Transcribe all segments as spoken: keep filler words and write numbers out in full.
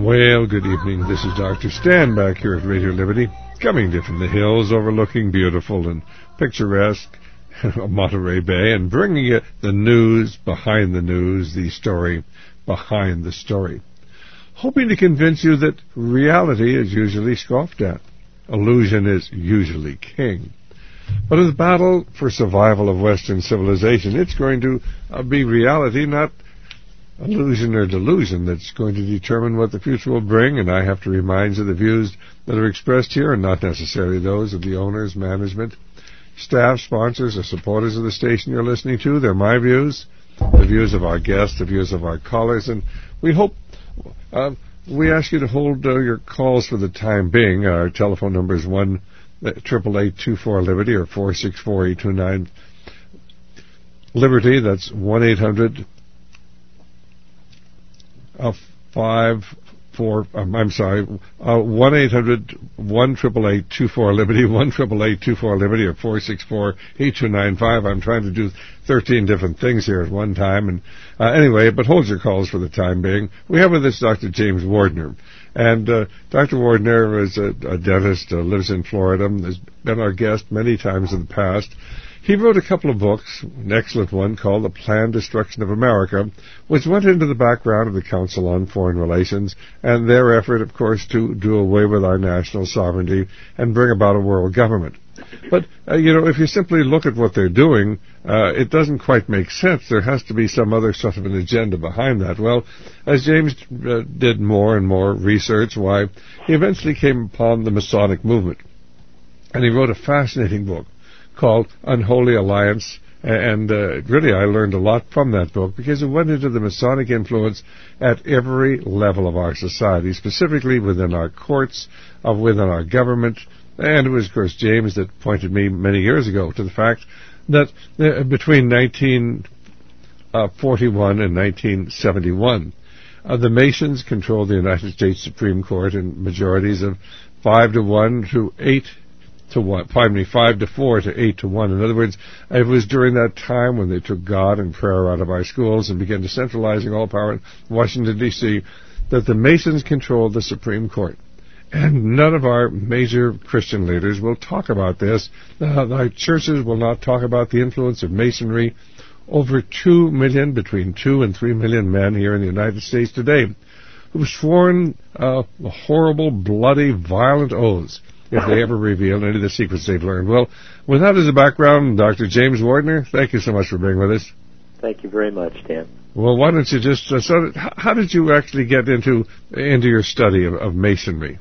Well, good evening. This is Doctor Stan back here at Radio Liberty, coming to you from the hills overlooking beautiful and picturesque Monterey Bay, and bringing you the news behind the news, the story behind the story. Hoping to convince you that reality is usually scoffed at. Illusion is usually king. But in the battle for survival of Western civilization, it's going to uh, be reality, not illusion or delusion, that's going to determine what the future will bring. And I have to remind you the views that are expressed here are not necessarily those of the owners, management, staff, sponsors, or supporters of the station you're listening to. They're my views, the views of our guests, the views of our callers, and we hope, uh, we ask you to hold uh, your calls for the time being. Our telephone number is one triple eight two four Liberty or four six four eight two nine Liberty. That's one eight hundred Uh, five, four, um, I'm sorry, uh, one eight hundred one triple eight two four Liberty, one triple eight two four Liberty, or four six four eight two nine five. I'm trying to do thirteen different things here at one time, and uh, anyway, but hold your calls for the time being. We have with us Doctor James Wardner, and uh, Doctor Wardner is a, a dentist, uh, lives in Florida, has been our guest many times in the past. He wrote a couple of books, an excellent one called The Planned Destruction of America, which went into the background of the Council on Foreign Relations and their effort, of course, to do away with our national sovereignty and bring about a world government. But, uh, you know, if you simply look at what they're doing, uh, it doesn't quite make sense. There has to be some other sort of an agenda behind that. Well, as James uh, did more and more research, why, he eventually came upon the Masonic movement. And he wrote a fascinating book called Unholy Alliance, and uh, really I learned a lot from that book because it went into the Masonic influence at every level of our society, specifically within our courts, uh, within our government, and it was, of course, James that pointed me many years ago to the fact that uh, between nineteen forty-one and nineteen seventy-one, uh, the Masons controlled the United States Supreme Court in majorities of five to one to eight to one, pardon me, five to four to eight to one. In other words, it was during that time when they took God and prayer out of our schools and began decentralizing all power in Washington, D C, that the Masons controlled the Supreme Court. And none of our major Christian leaders will talk about this. Uh, our churches will not talk about the influence of Masonry. Over two million, between two and three million men here in the United States today who've sworn uh, horrible, bloody, violent oaths if they ever reveal any of the secrets they've learned. Well, with that as a background, Doctor James Wardner, thank you so much for being with us. Thank you very much, Dan. Well, why don't you just, uh, so how did you actually get into into your study of, of Masonry?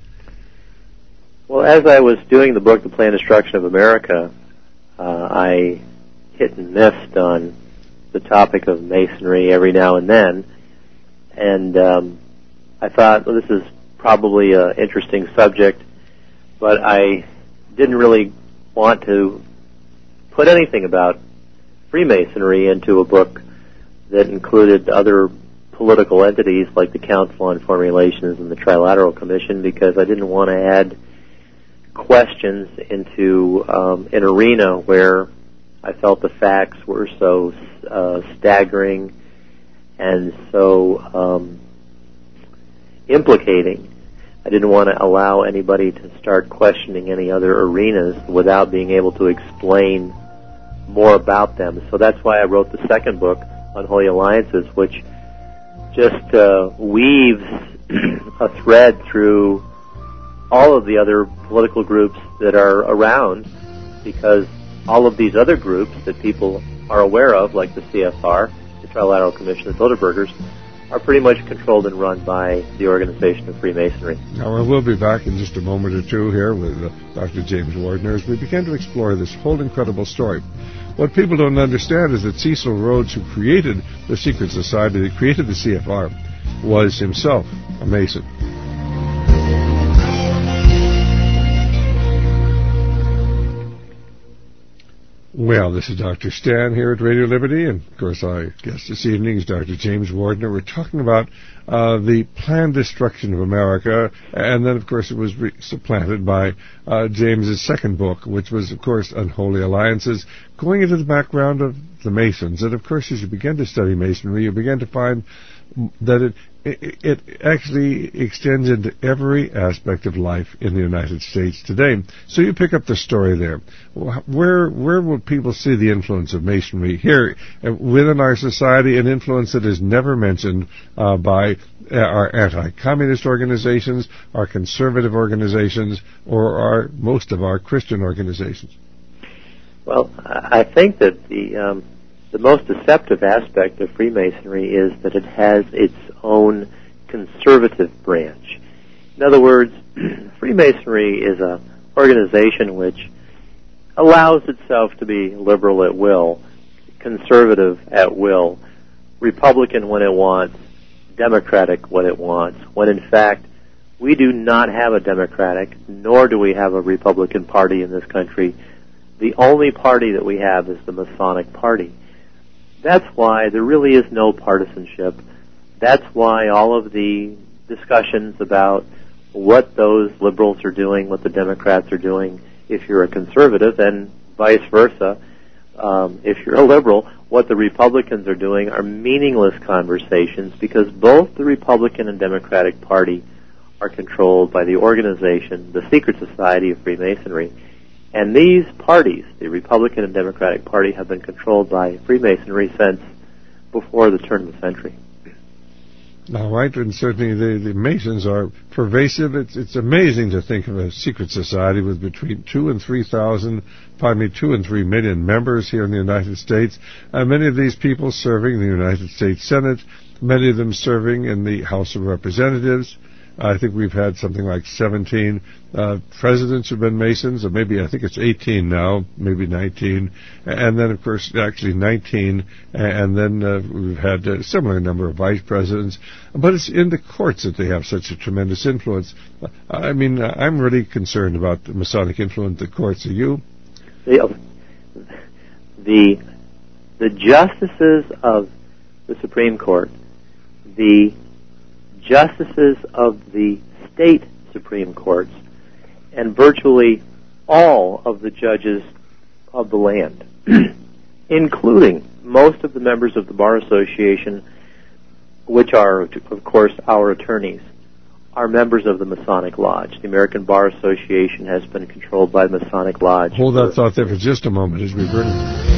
Well, as I was doing the book, The Planned Destruction of America, uh, I hit and missed on the topic of Masonry every now and then, and um, I thought, well, this is probably an interesting subject, but I didn't really want to put anything about Freemasonry into a book that included other political entities like the Council on Foreign Relations and the Trilateral Commission, because I didn't want to add questions into um, an arena where I felt the facts were so uh, staggering and so um, implicating. I didn't want to allow anybody to start questioning any other arenas without being able to explain more about them. So that's why I wrote the second book, Unholy Alliances, which just uh, weaves a thread through all of the other political groups that are around, because all of these other groups that people are aware of, like the C F R, the Trilateral Commission, the Bilderbergers, are pretty much controlled and run by the Organization of Freemasonry. Now, we'll be back in just a moment or two here with uh, Doctor James Wardner as we begin to explore this whole incredible story. What people don't understand is that Cecil Rhodes, who created the secret society, that created the C F R, was himself a Mason. Well, this is Doctor Stan here at Radio Liberty, and of course our guest this evening is Doctor James Wardner. We're talking about uh, the planned destruction of America, and then of course it was re- supplanted by uh, James's second book, which was of course Unholy Alliances, going into the background of the Masons. And of course as you begin to study Masonry, you begin to find that it it actually extends into every aspect of life in the United States today. So you pick up the story there. Where where will people see the influence of Masonry here within our society, an influence that is never mentioned uh, by our anti-communist organizations, our conservative organizations, or our most of our Christian organizations? Well, I think that the um, the most deceptive aspect of Freemasonry is that it has its own conservative branch. In other words, Freemasonry is an organization which allows itself to be liberal at will, conservative at will, Republican when it wants, Democratic when it wants, when in fact we do not have a Democratic, nor do we have a Republican Party in this country. The only party that we have is the Masonic Party. That's why there really is no partisanship. That's why all of the discussions about what those liberals are doing, what the Democrats are doing, if you're a conservative, and vice versa, um, if you're a liberal, what the Republicans are doing are meaningless conversations, because both the Republican and Democratic Party are controlled by the organization, the secret society of Freemasonry. And these parties, the Republican and Democratic Party, have been controlled by Freemasonry since before the turn of the century. All right, and certainly the, the Masons are pervasive. It's it's amazing to think of a secret society with between two and three thousand, pardon me, two and three million members here in the United States. Uh, many of these people serving the United States Senate, many of them serving in the House of Representatives. I think we've had something like seventeen uh, presidents who've been Masons, or maybe I think it's eighteen now, maybe nineteen, and then of course actually nineteen, and then uh, we've had a similar number of vice presidents. But it's in the courts that they have such a tremendous influence. I mean, I'm really concerned about the Masonic influence in the courts. Are you? The the, the justices of the Supreme Court, the justices of the state Supreme Courts, and virtually all of the judges of the land, including most of the members of the Bar Association, which are, of course, our attorneys, are members of the Masonic Lodge. The American Bar Association has been controlled by the Masonic Lodge. Hold that thought there for just a moment as we bring it.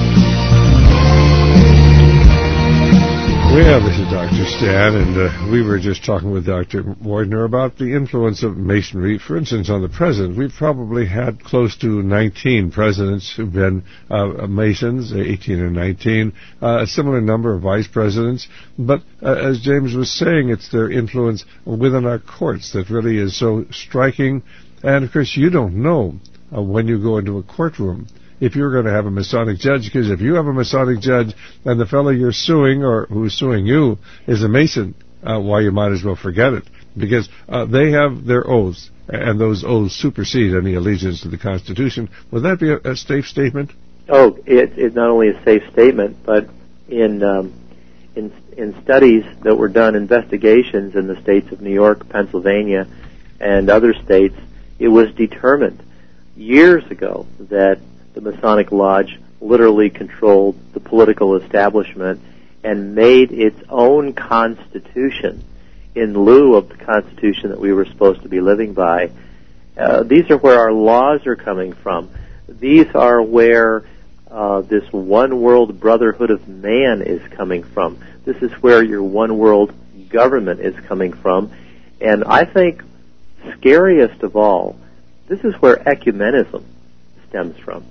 Well, this is Doctor Stan, and uh, we were just talking with Doctor Wardner about the influence of Masonry, for instance, on the president. We've probably had close to nineteen presidents who've been uh, Masons, eighteen or nineteen, uh, a similar number of vice presidents. But uh, as James was saying, it's their influence within our courts that really is so striking. And, of course, you don't know uh, when you go into a courtroom if you're going to have a Masonic judge, because if you have a Masonic judge and the fellow you're suing or who's suing you is a Mason, uh, why, you might as well forget it, because uh, they have their oaths, and those oaths supersede any allegiance to the Constitution. Would that be a, a safe statement? Oh, it, it's not only a safe statement, but in, um, in in studies that were done, investigations in the states of New York, Pennsylvania, and other states, it was determined years ago that the Masonic Lodge literally controlled the political establishment and made its own constitution in lieu of the constitution that we were supposed to be living by. Uh, these are where our laws are coming from. These are where uh, this one world brotherhood of man is coming from. This is where your one world government is coming from. And I think scariest of all, this is where ecumenism stems from.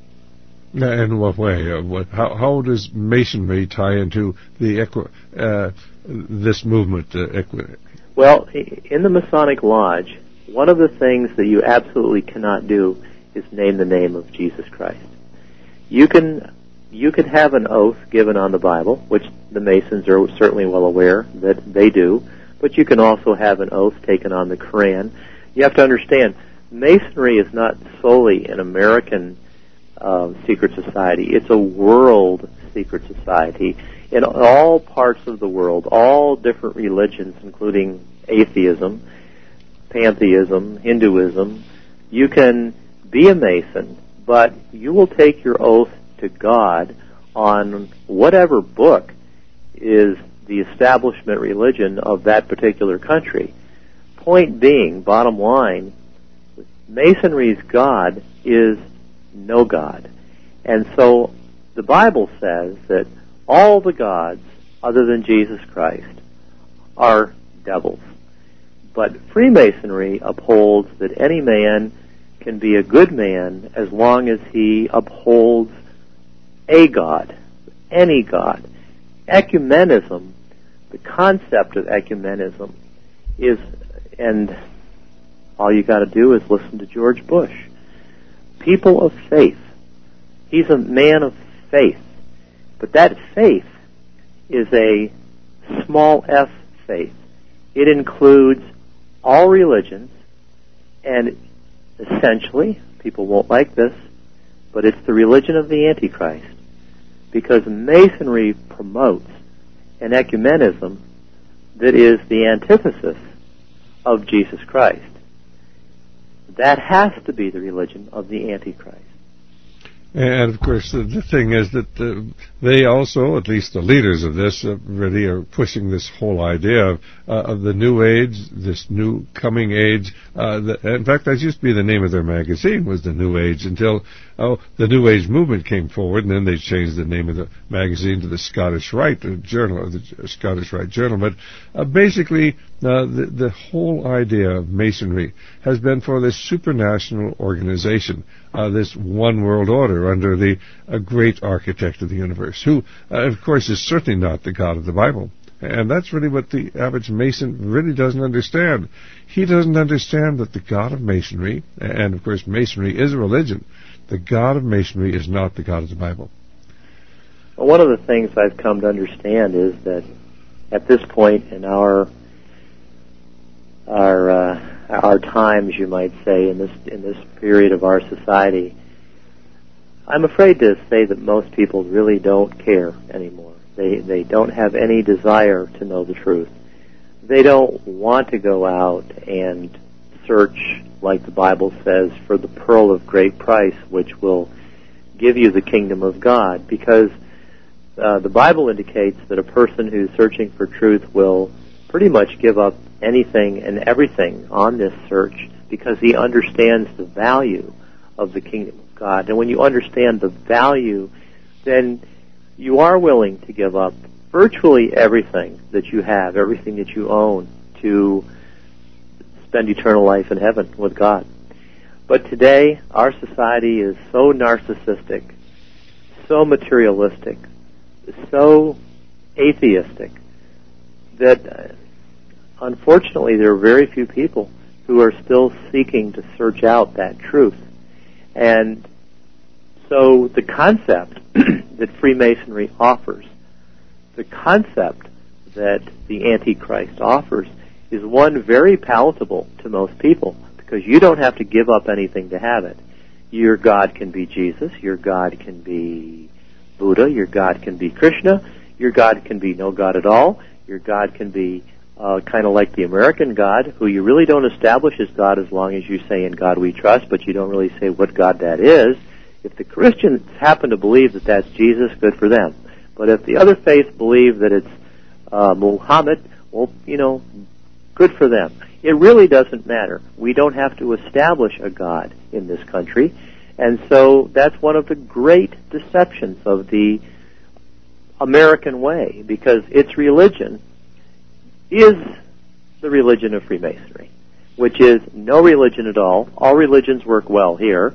In what way? Uh, what, how, how does Masonry tie into the equi, uh, this movement? Uh, equi- well, in the Masonic Lodge, one of the things that you absolutely cannot do is name the name of Jesus Christ. You can you can have an oath given on the Bible, which the Masons are certainly well aware that they do, but you can also have an oath taken on the Quran. You have to understand, Masonry is not solely an American Uh, secret society. It's a world secret society. In all parts of the world, all different religions, including atheism, pantheism, Hinduism, you can be a Mason, but you will take your oath to God on whatever book is the establishment religion of that particular country. Point being, bottom line, Masonry's God is no God. And so the Bible says that all the gods other than Jesus Christ are devils. But Freemasonry upholds that any man can be a good man as long as he upholds a God, any God. Ecumenism, the concept of ecumenism is, and all you got to do is listen to George Bush. People of faith. He's a man of faith. But that faith is a small f faith. It includes all religions, and essentially, people won't like this, but it's the religion of the Antichrist. Because Masonry promotes an ecumenism that is the antithesis of Jesus Christ. That has to be the religion of the Antichrist. And, of course, the, the thing is that uh, they also, at least the leaders of this, uh, really are pushing this whole idea of, uh, of the New Age, this new coming age. Uh, the, in fact, that used to be the name of their magazine, was the New Age, until oh, the New Age movement came forward, and then they changed the name of the magazine to the Scottish Rite Journal, or the Scottish Rite Journal. But uh, basically, uh, the, the whole idea of Masonry has been for this supranational organization, uh, this one world order under the uh, great architect of the universe, who, uh, of course, is certainly not the God of the Bible. And that's really what the average Mason really doesn't understand. He doesn't understand that the God of Masonry, and of course Masonry is a religion, the God of Masonry is not the God of the Bible. Well, one of the things I've come to understand is that at this point in our our uh, our times, you might say, in this in this period of our society, I'm afraid to say that most people really don't care anymore. They they don't have any desire to know the truth. They don't want to go out and search, like the Bible says, for the pearl of great price, which will give you the kingdom of God, because uh, the Bible indicates that a person who's searching for truth will pretty much give up anything and everything on this search because he understands the value of the kingdom of God. And when you understand the value, then you are willing to give up virtually everything that you have, everything that you own, to spend eternal life in heaven with God. But today, our society is so narcissistic, so materialistic, so atheistic, that uh, unfortunately there are very few people who are still seeking to search out that truth. And so the concept that Freemasonry offers, the concept that the Antichrist offers, is one very palatable to most people, because you don't have to give up anything to have it. Your God can be Jesus, your God can be Buddha, your God can be Krishna, your God can be no God at all, your God can be uh, kind of like the American God, who you really don't establish as God as long as you say, "In God we trust," but you don't really say what God that is. If the Christians happen to believe that that's Jesus, good for them. But if the other faiths believe that it's uh, Muhammad, well, you know, good for them. It really doesn't matter. We don't have to establish a God in this country. And so that's one of the great deceptions of the American way, because its religion is the religion of Freemasonry, which is no religion at all. All religions work well here.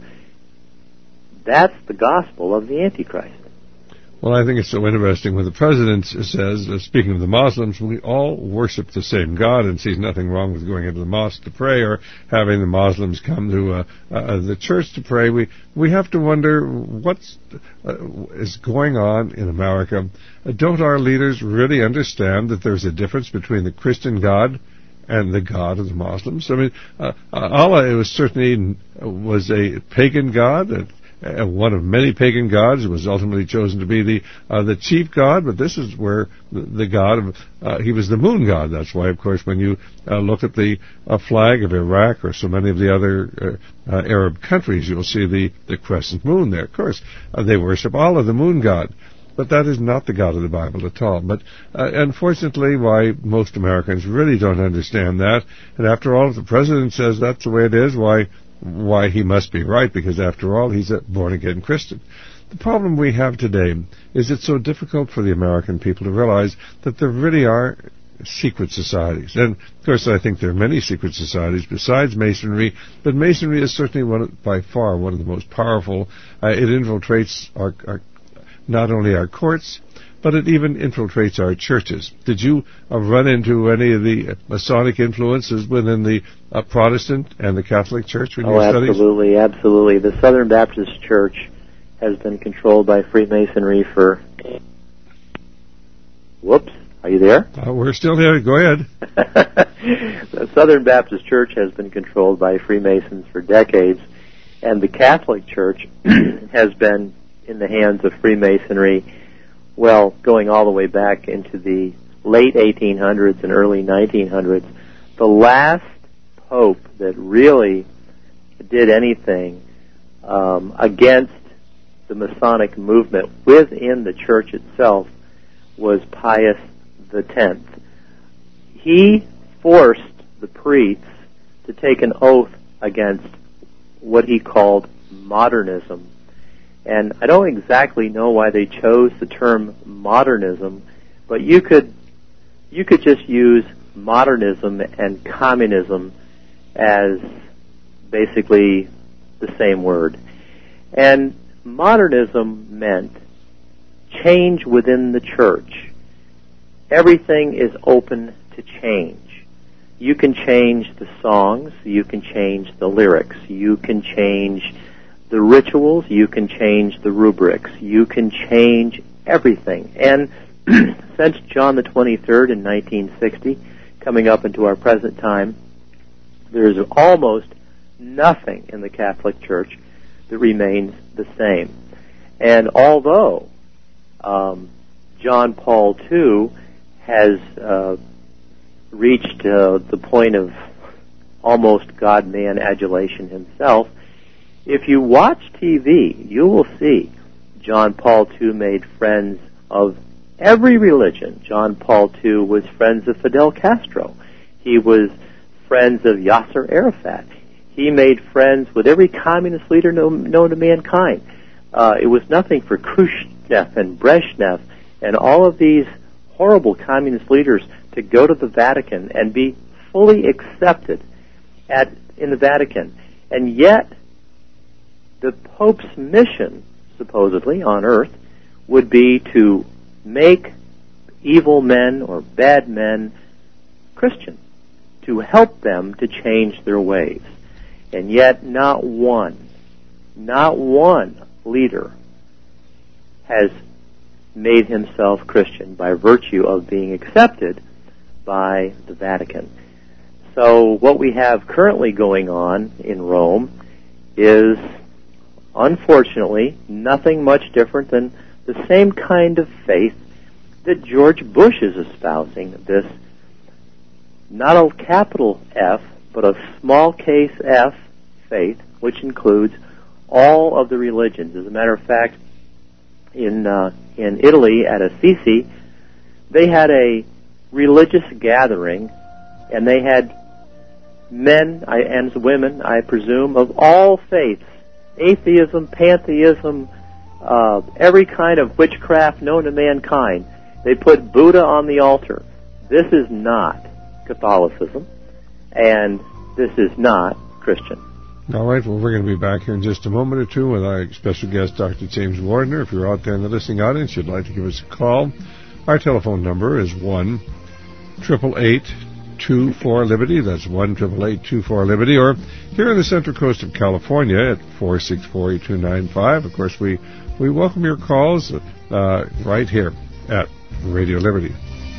That's the gospel of the Antichrist. Well, I think it's so interesting when the president says, uh, speaking of the Muslims, we all worship the same God, and sees nothing wrong with going into the mosque to pray or having the Muslims come to uh, uh, the church to pray. We we have to wonder what uh, is going on in America. Uh, don't our leaders really understand that there's a difference between the Christian God and the God of the Muslims? I mean, uh, Allah, it was certainly was a pagan God, uh, Uh, one of many pagan gods. It was ultimately chosen to be the uh, the chief god, but this is where the, the god of, uh, he was the moon god. That's why, of course, when you uh, look at the uh, flag of Iraq or so many of the other uh, uh, Arab countries, you'll see the, the crescent moon there. Of course, uh, they worship Allah, the moon god. But that is not the God of the Bible at all. But uh, unfortunately, why most Americans really don't understand that. And after all, if the president says that's the way it is, why why he must be right, because after all, he's a born-again Christian. The problem we have today is it's so difficult for the American people to realize that there really are secret societies. And, of course, I think there are many secret societies besides Masonry, but Masonry is certainly one of, by far one of the most powerful. Uh, it infiltrates our, our not only our courts, but it even infiltrates our churches. Did you uh, run into any of the Masonic influences within the uh, Protestant and the Catholic Church when you oh, were studying? absolutely, absolutely. The Southern Baptist Church has been controlled by Freemasonry for... Whoops, are you there? Uh, we're still here. Go ahead. The Southern Baptist Church has been controlled by Freemasons for decades, and the Catholic Church has been in the hands of Freemasonry, well, going all the way back into the late eighteen hundreds and early nineteen hundreds. The last pope that really did anything um, against the Masonic movement within the church itself was Pius the Tenth. He forced the priests to take an oath against what he called modernism. And I don't exactly know why they chose the term modernism, but you could you could just use modernism and communism as basically the same word. And modernism meant change within the church. Everything is open to change. You can change the songs, you can change the lyrics, you can change the rituals, you can change the rubrics, you can change everything. And since John the twenty-third in nineteen sixty, coming up into our present time, there's almost nothing in the Catholic Church that remains the same. And although um, John Paul the Second has uh, reached uh, the point of almost God-man adulation himself, if you watch T V, you will see John Paul the Second made friends of every religion. John Paul the Second was friends of Fidel Castro. He was friends of Yasser Arafat. He made friends with every communist leader known, known to mankind. Uh, it was nothing for Khrushchev and Brezhnev and all of these horrible communist leaders to go to the Vatican and be fully accepted at in the Vatican. And yet, the Pope's mission, supposedly, on earth, would be to make evil men or bad men Christian, to help them to change their ways. And yet, not one, not one leader has made himself Christian by virtue of being accepted by the Vatican. So what we have currently going on in Rome is, unfortunately, nothing much different than the same kind of faith that George Bush is espousing, this not a capital F, but a small case F faith, which includes all of the religions. As a matter of fact, in uh, in Italy at Assisi, they had a religious gathering, and they had men I, and women, I presume, of all faiths, atheism, pantheism, uh, every kind of witchcraft known to mankind. They put Buddha on the altar. This is not Catholicism, and this is not Christian. All right, well, we're going to be back here in just a moment or two with our special guest, Doctor James Wardner. If you're out there in the listening audience, you'd like to give us a call, our telephone number is one eight eight eight, two four, Liberty. That's one eight eight eight, two four, Liberty. Or here on the Central Coast of California at four six four, eight two nine five. Of course, we, we welcome your calls uh, right here at Radio Liberty.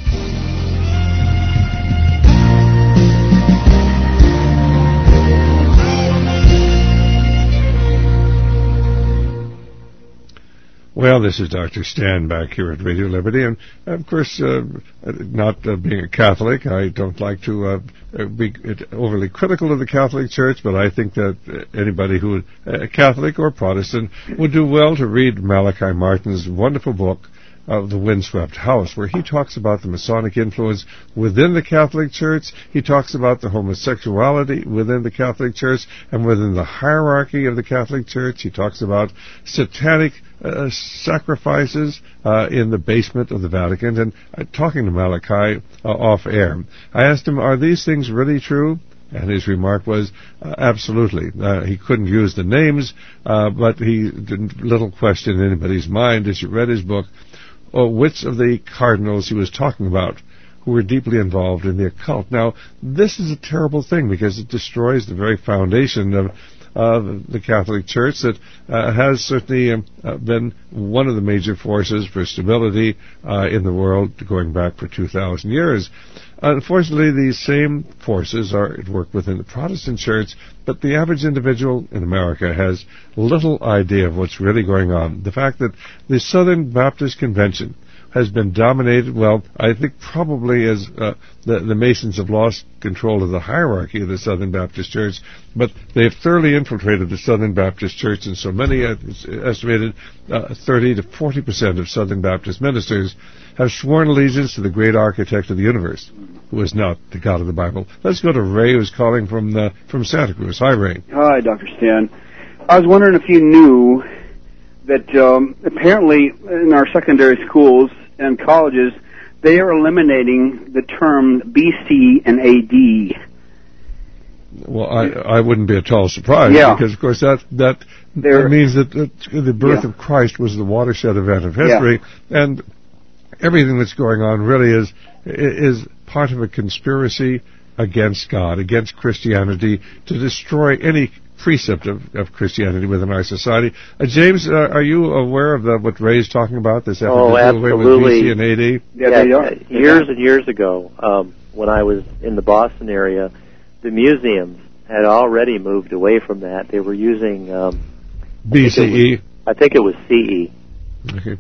Well, this is Doctor Stan back here at Radio Liberty, and of course, uh, not uh, being a Catholic, I don't like to uh, be overly critical of the Catholic Church, but I think that anybody who, uh, Catholic or Protestant, would do well to read Malachi Martin's wonderful book, uh, The Windswept House, where he talks about the Masonic influence within the Catholic Church. He talks about the homosexuality within the Catholic Church and within the hierarchy of the Catholic Church. He talks about satanic uh, sacrifices uh, in the basement of the Vatican. And uh, talking to Malachi uh, off air, I asked him, are these things really true? And his remark was, uh, absolutely. Uh, he couldn't use the names, uh, but he didn't little question in anybody's mind as you read his book, oh, which of the cardinals he was talking about who were deeply involved in the occult. Now, this is a terrible thing because it destroys the very foundation of uh, the Catholic Church that uh, has certainly um, uh, been one of the major forces for stability uh, in the world going back for two thousand years. Unfortunately, these same forces are at work within the Protestant Church, but the average individual in America has little idea of what's really going on. The fact that the Southern Baptist Convention has been dominated, well, I think probably as uh, the, the Masons have lost control of the hierarchy of the Southern Baptist Church, but they have thoroughly infiltrated the Southern Baptist Church, and so many, uh, estimated uh, thirty to forty percent of Southern Baptist ministers have sworn allegiance to the great architect of the universe, who is not the God of the Bible. Let's go to Ray, who's calling from uh, from Santa Cruz. Hi, Ray. Hi, Doctor Stan. I was wondering if you knew that um, apparently in our secondary schools and colleges, they are eliminating the term B C and A D. Well, I I wouldn't be at all surprised, yeah. because, of course, that that, that means that, that the birth yeah. of Christ was the watershed event of history, yeah. and everything that's going on really is is part of a conspiracy against God, against Christianity, to destroy any precept of, of Christianity within our society. Uh, James, uh, are you aware of the, what Ray's talking about, this effort oh, to do away with B C and A D? Yeah, yeah, uh, years and years ago, um, when I was in the Boston area, the museums had already moved away from that. They were using um, B C E. I think it was C E. Okay.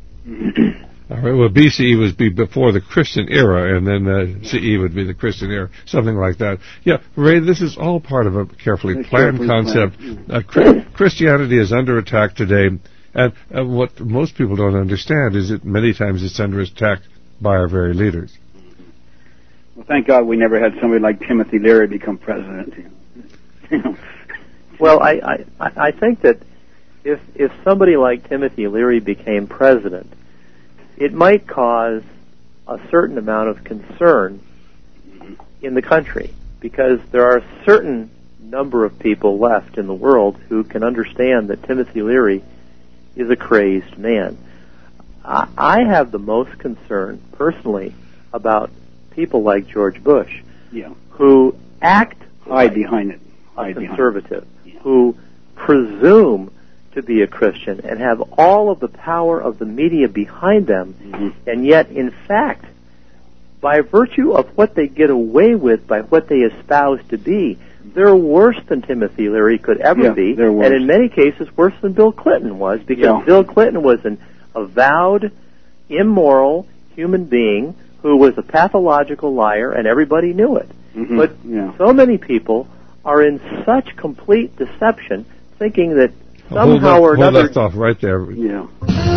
All right. Well, B C E was be before the Christian era, and then uh, C E would be the Christian era, something like that. Yeah, Ray, this is all part of a carefully it's planned carefully concept. Planned. Uh, Chri- Christianity is under attack today, and uh, what most people don't understand is that many times it's under attack by our very leaders. Well, thank God we never had somebody like Timothy Leary become president. You know. Well, I, I I think that if if somebody like Timothy Leary became president, it might cause a certain amount of concern in the country, because there are a certain number of people left in the world who can understand that Timothy Leary is a crazed man. I, I have the most concern, personally, about people like George Bush, yeah. who act hide like behind it, hide a conservative, yeah. who presume to be a Christian and have all of the power of the media behind them, mm-hmm. and yet, in fact, by virtue of what they get away with, by what they espouse to be, they're worse than Timothy Leary could ever yeah, be, they're worse. And in many cases worse than Bill Clinton was, because yeah. Bill Clinton was an avowed, immoral human being who was a pathological liar, and everybody knew it. Mm-hmm. But yeah. so many people are in such complete deception, thinking that somehow hold that, or another... Hold that thought right there. Yeah.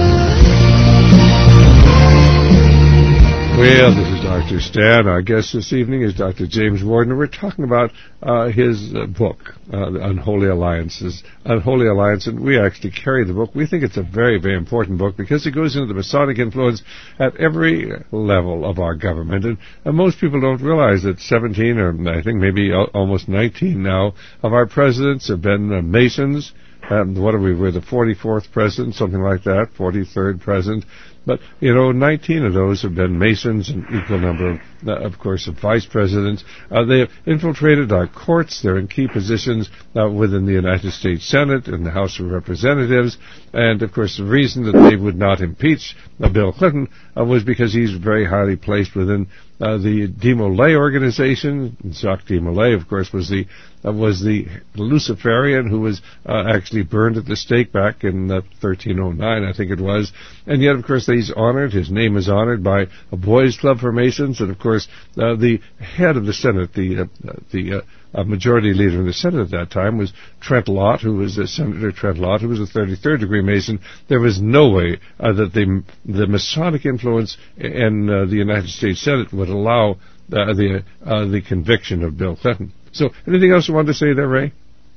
Well, this is Doctor Stan. Our guest this evening is Doctor James Warden. We're talking about uh, his uh, book, uh, The Unholy Alliances, Unholy Alliance, and we actually carry the book. We think it's a very, very important book because it goes into the Masonic influence at every level of our government. And, and most people don't realize that seventeen, or I think maybe almost nineteen now, of our presidents have been uh, Masons. Um, what are we? We're the forty-fourth president, something like that, forty-third president. But, you know, nineteen of those have been Masons, an equal number, of, uh, of course, of vice presidents. Uh, they have infiltrated our courts. They're in key positions uh, within the United States Senate and the House of Representatives. And, of course, the reason that they would not impeach uh, Bill Clinton uh, was because he's very highly placed within uh, the De Molay organization. Jacques de Molay, of course, was the uh, was the Luciferian who was uh, actually burned at the stake back in uh, thirteen oh nine, I think it was. And yet, of course, they he's honored. His name is honored by a boys' club for Masons, and of course, uh, the head of the Senate, the uh, the uh, uh, majority leader in the Senate at that time, was Trent Lott, who was uh, Senator Trent Lott, who was a thirty-third degree Mason. There was no way uh, that the the Masonic influence in uh, the United States Senate would allow uh, the uh, the conviction of Bill Clinton. So, anything else you wanted to say there, Ray?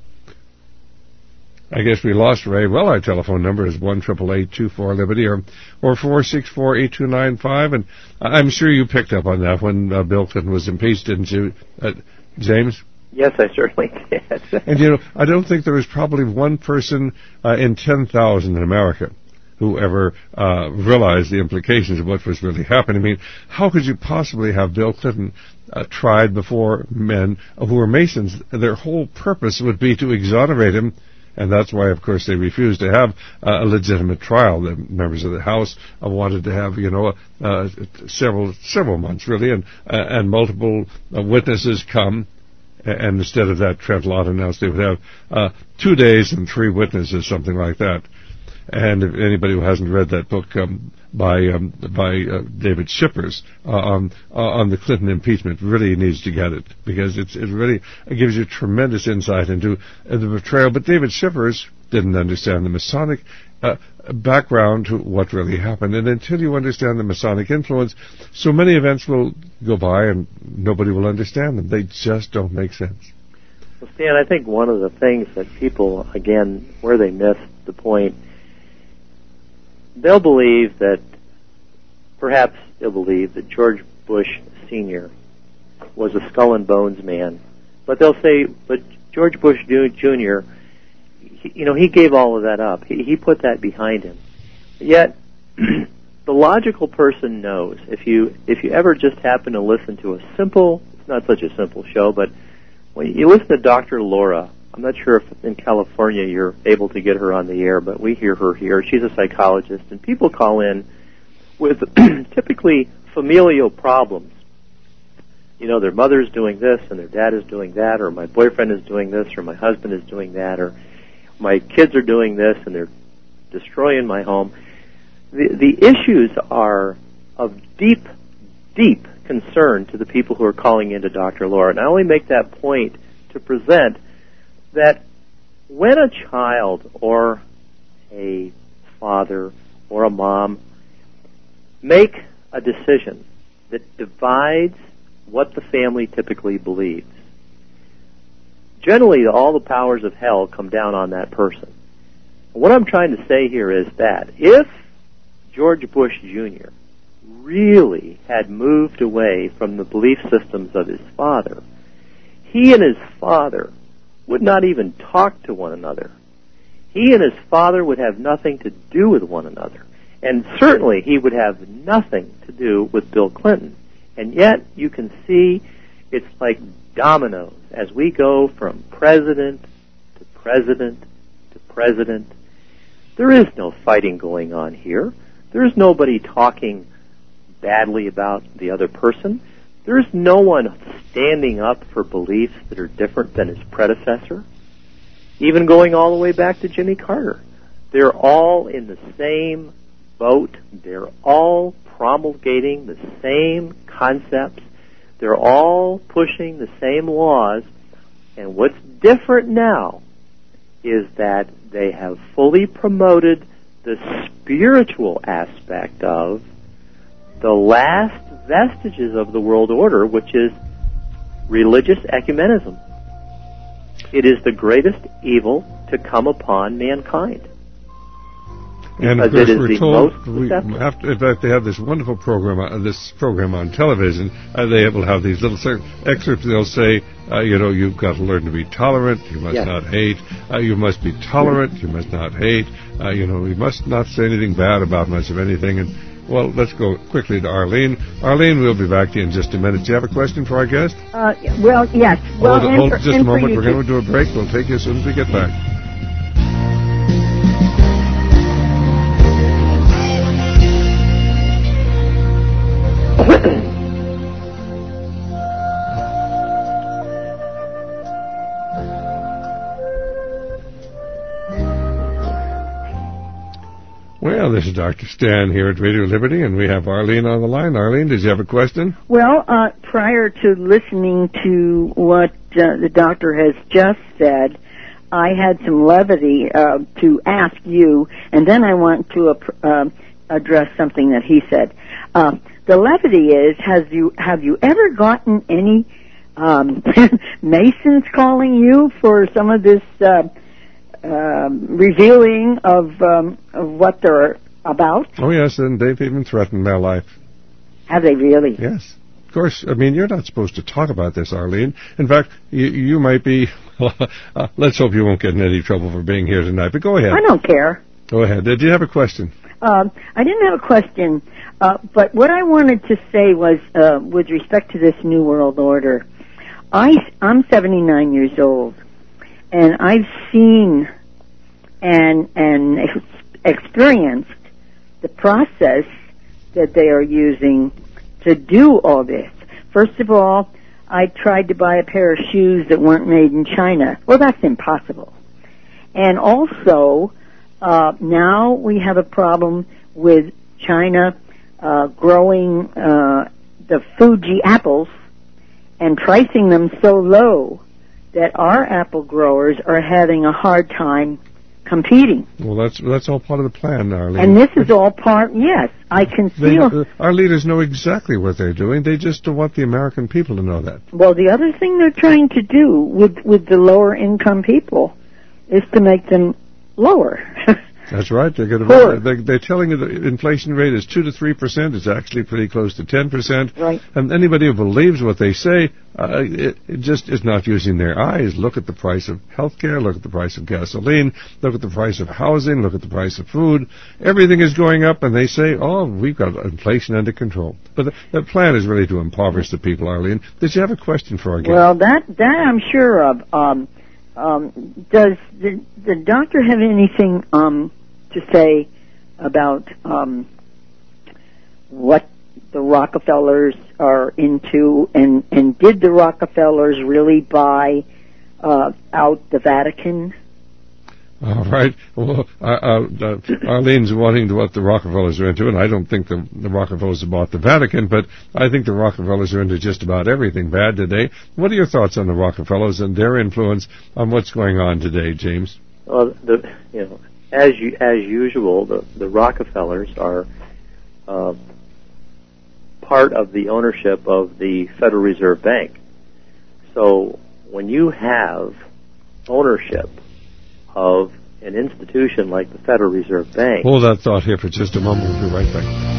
I guess we lost Ray. Well, our telephone number is one eight eight eight, two four, Liberty or or four six four, eight two nine five, and I'm sure you picked up on that when uh, Bill Clinton was impeached, didn't you, uh, James? Yes, I certainly did. And, you know, I don't think there was probably one person uh, in ten thousand in America who ever uh, realized the implications of what was really happening. I mean, how could you possibly have Bill Clinton uh, tried before men who were Masons? Their whole purpose would be to exonerate him. And that's why, of course, they refused to have uh, a legitimate trial. The members of the House uh, wanted to have, you know, uh, several several months, really, and uh, and multiple uh, witnesses come. And instead of that, Trent Lott announced they would have uh, two days and three witnesses, something like that. And if anybody who hasn't read that book um, by um, by uh, David Shippers uh, on uh, on the Clinton impeachment really needs to get it, because it's it really it gives you tremendous insight into uh, the betrayal. But David Shippers didn't understand the Masonic uh, background to what really happened, and until you understand the Masonic influence, so many events will go by and nobody will understand them. They just don't make sense. Well, Stan, I think one of the things that people, again, where they miss the point, they'll believe that, perhaps they'll believe that George Bush Senior was a skull and bones man. But they'll say, but George Bush Junior, he, you know, he gave all of that up. He, he put that behind him. Yet, the logical person knows, if you if you ever just happen to listen to a simple, it's not such a simple show, but when you listen to Doctor Laura, I'm not sure if in California you're able to get her on the air, but we hear her here. She's a psychologist, and people call in with typically familial problems. You know, their mother's doing this, and their dad is doing that, or my boyfriend is doing this, or my husband is doing that, or my kids are doing this, and they're destroying my home. The, the issues are of deep, deep concern to the people who are calling into Doctor Laura. And I only make that point to present that when a child or a father or a mom make a decision that divides what the family typically believes, generally all the powers of hell come down on that person. What I'm trying to say here is that if George Bush Junior really had moved away from the belief systems of his father, he and his father would not even talk to one another. He and his father would have nothing to do with one another. And certainly he would have nothing to do with Bill Clinton. And yet you can see it's like dominoes as we go from president to president to president. There is no fighting going on here. There is nobody talking badly about the other person. There is no one standing up for beliefs that are different than his predecessor, even going all the way back to Jimmy Carter. They're all in the same boat. They're all promulgating the same concepts. They're all pushing the same laws. And what's different now is that they have fully promoted the spiritual aspect of the last vestiges of the world order, which is religious ecumenism. It is the greatest evil to come upon mankind. And of course, we're told we have to, in fact, they have this wonderful program, uh, this program on television. Uh, they will have these little excerpts. They'll say, uh, you know, you've got to learn to be tolerant. You must yes. not hate. Uh, you must be tolerant. You must not hate. Uh, you know, you must not say anything bad about much of anything. And well, let's go quickly to Arlene. Arlene, we'll be back to you in just a minute. Do you have a question for our guest? Uh, well, yes. Well, hold hold for, just a moment. We're too. going to do a break. We'll take you as soon as we get back. Well, this is Doctor Stan here at Radio Liberty, and we have Arlene on the line. Arlene, did you have a question? Well, uh, prior to listening to what uh, the doctor has just said, I had some levity uh, to ask you, and then I want to uh, address something that he said. Uh, the levity is, has you have you ever gotten any um, Masons calling you for some of this uh, uh, revealing of, um, of what they're about? Oh, yes, and they've even threatened my life. Have they really? Yes. Of course, I mean, you're not supposed to talk about this, Arlene. In fact, you, you might be... uh, let's hope you won't get in any trouble for being here tonight, but go ahead. I don't care. Go ahead. Did you have a question? Um, I didn't have a question, uh, but what I wanted to say was, uh, with respect to this New World Order, I, I'm seventy-nine years old, and I've seen and, and ex- experienced the process that they are using to do all this. First of all, I tried to buy a pair of shoes that weren't made in China. Well, that's impossible. And also, uh, now we have a problem with China uh, growing uh, the Fuji apples and pricing them so low that our apple growers are having a hard time competing. Well, that's that's all part of the plan, Arlene. And this is all part, yes, I can They, feel... uh, our leaders know exactly what they're doing. They just don't want the American people to know that. Well, the other thing they're trying to do with, with the lower income people is to make them lower. That's right. They're going Poor. to. They're, they're telling you the inflation rate is two to three percent. It's actually pretty close to ten percent. Right. And anybody who believes what they say, uh, it, it just is not using their eyes. Look at the price of health care. Look at the price of gasoline. Look at the price of housing. Look at the price of food. Everything is going up, and they say, "Oh, we've got inflation under control." But the, the plan is really to impoverish the people. Arlene, did you have a question for our guest? Well, that that I'm sure of. Um, um, does the the doctor have anything um, to say about um, what the Rockefellers are into, and, and did the Rockefellers really buy uh, out the Vatican? All right. Well, uh, uh, Arlene's wanting to what the Rockefellers are into, and I don't think the, the Rockefellers have bought the Vatican, but I think the Rockefellers are into just about everything bad today. What are your thoughts on the Rockefellers and their influence on what's going on today, James? Well, the, you know, as you, as usual, the, the Rockefellers are uh, part of the ownership of the Federal Reserve Bank. So when you have ownership of an institution like the Federal Reserve Bank... Hold that thought here for just a moment. We'll be right back.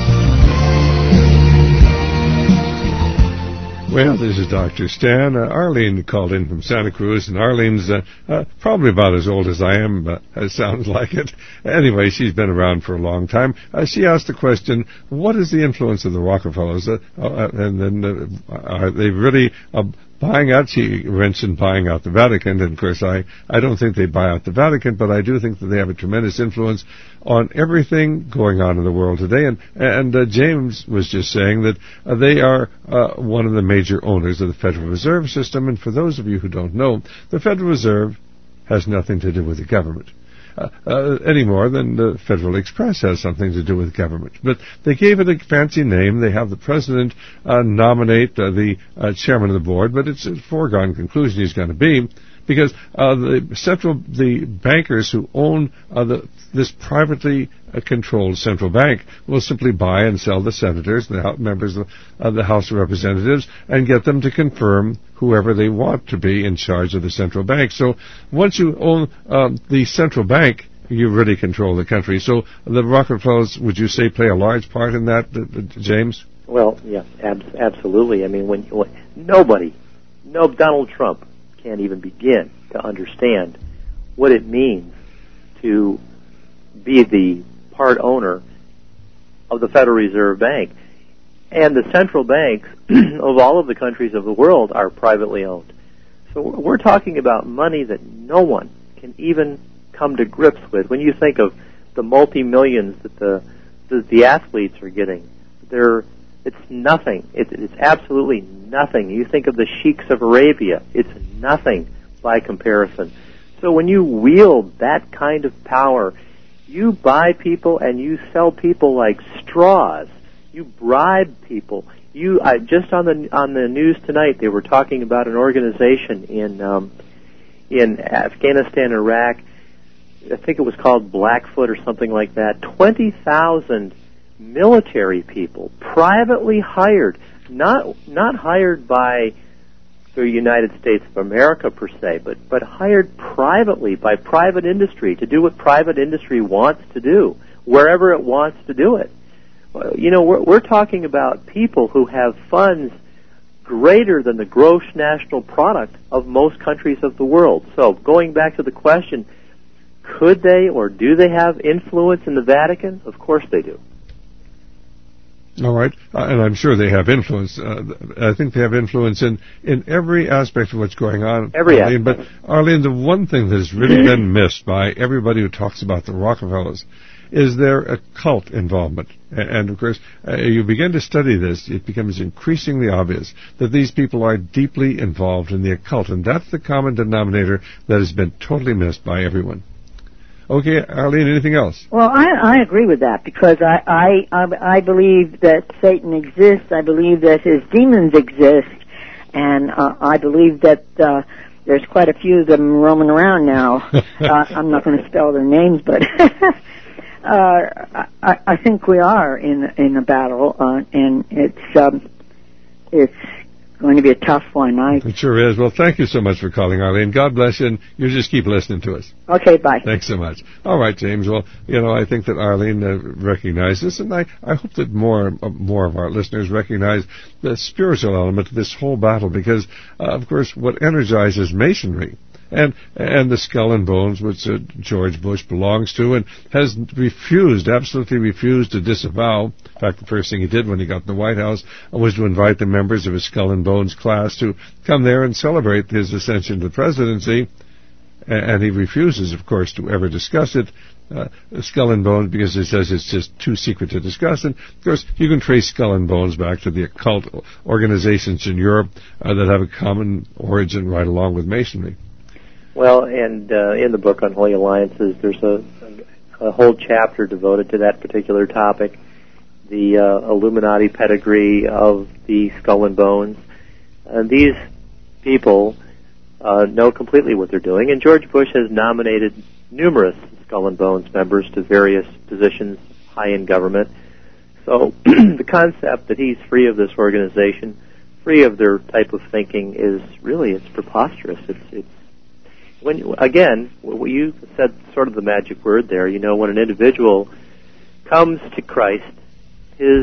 Well, this is Doctor Stan. Uh, Arlene called in from Santa Cruz, and Arlene's uh, uh, probably about as old as I am. Uh, it sounds like it. Anyway, she's been around for a long time. Uh, she asked the question, what is the influence of the Rockefellers? Uh, uh, and then uh, are they really... Uh, Buying out, she mentioned buying out the Vatican, and of course I, I don't think they buy out the Vatican, but I do think that they have a tremendous influence on everything going on in the world today. And, and uh, James was just saying that uh, they are uh, one of the major owners of the Federal Reserve System, and for those of you who don't know, the Federal Reserve has nothing to do with the government. Uh, uh, any more than the Federal Express has something to do with government. But they gave it a fancy name. They have the president uh, nominate uh, the uh, chairman of the board, but it's a foregone conclusion he's going to be, because uh, the central, the bankers who own uh, the, this privately uh, controlled central bank will simply buy and sell the senators, the members of uh, the House of Representatives, and get them to confirm whoever they want to be in charge of the central bank. So once you own uh, the central bank, you really control the country. So the Rockefellers, would you say, play a large part in that, uh, uh, James? Well, yeah, ab- absolutely. I mean, when, when nobody, no Donald Trump can't even begin to understand what it means to be the part owner of the Federal Reserve Bank. And the central banks of all of the countries of the world are privately owned. So we're talking about money that no one can even come to grips with. When you think of the multi-millions that the, the, the athletes are getting, they're, it's nothing. It, it's absolutely nothing. You think of the sheiks of Arabia, it's nothing by comparison. So when you wield that kind of power, You buy people and you sell people like straws. You bribe people. You I, just on the on the news tonight, they were talking about an organization in um, in Afghanistan, Iraq. I think it was called Blackfoot or something like that. Twenty thousand military people, privately hired, not not hired by the United States of America per se, but but hired privately by private industry to do what private industry wants to do, wherever it wants to do it. You know, we're, we're talking about people who have funds greater than the gross national product of most countries of the world. So, going back to the question, could they or do they have influence in the Vatican? Of course they do. All right, uh, and I'm sure they have influence. Uh, I think they have influence in, in every aspect of what's going on. Every Arlene. aspect. But, Arlene, the one thing that has really been missed by everybody who talks about the Rockefellers is their occult involvement. And, of course, uh, you begin to study this, it becomes increasingly obvious that these people are deeply involved in the occult, and that's the common denominator that has been totally missed by everyone. Okay, Arlene, anything else? Well, I, I agree with that because I, I, I, I believe that Satan exists. I believe that his demons exist. And uh, I believe that uh, there's quite a few of them roaming around now. uh, I'm not going to spell their names, but uh, I, I think we are in in a battle, uh, and it's um, it's going to be a tough one. I It sure is. Well, thank you so much for calling, Arlene. God bless you, and you just keep listening to us. Okay, bye. Thanks so much. All right, James. Well, you know, I think that Arlene uh, recognized this, and I, I hope that more uh, more of our listeners recognize the spiritual element of this whole battle, because, uh, of course, what energizes Masonry and and the Skull and Bones, which uh, George Bush belongs to and has refused, absolutely refused to disavow. In fact, the first thing he did when he got in the White House was to invite the members of his Skull and Bones class to come there and celebrate his ascension to the presidency. And he refuses, of course, to ever discuss it, uh, Skull and Bones, because he says it's just too secret to discuss. And, of course, you can trace Skull and Bones back to the occult organizations in Europe uh, that have a common origin right along with Masonry. Well, and uh, in the book on Holy Alliances, there's a, a whole chapter devoted to that particular topic, the uh, Illuminati pedigree of the Skull and Bones. And these people uh, know completely what they're doing, and George Bush has nominated numerous Skull and Bones members to various positions high in government. So the concept that he's free of this organization, free of their type of thinking, is really, it's preposterous. It's, it's When you, again, you said sort of the magic word there. You know, when an individual comes to Christ, his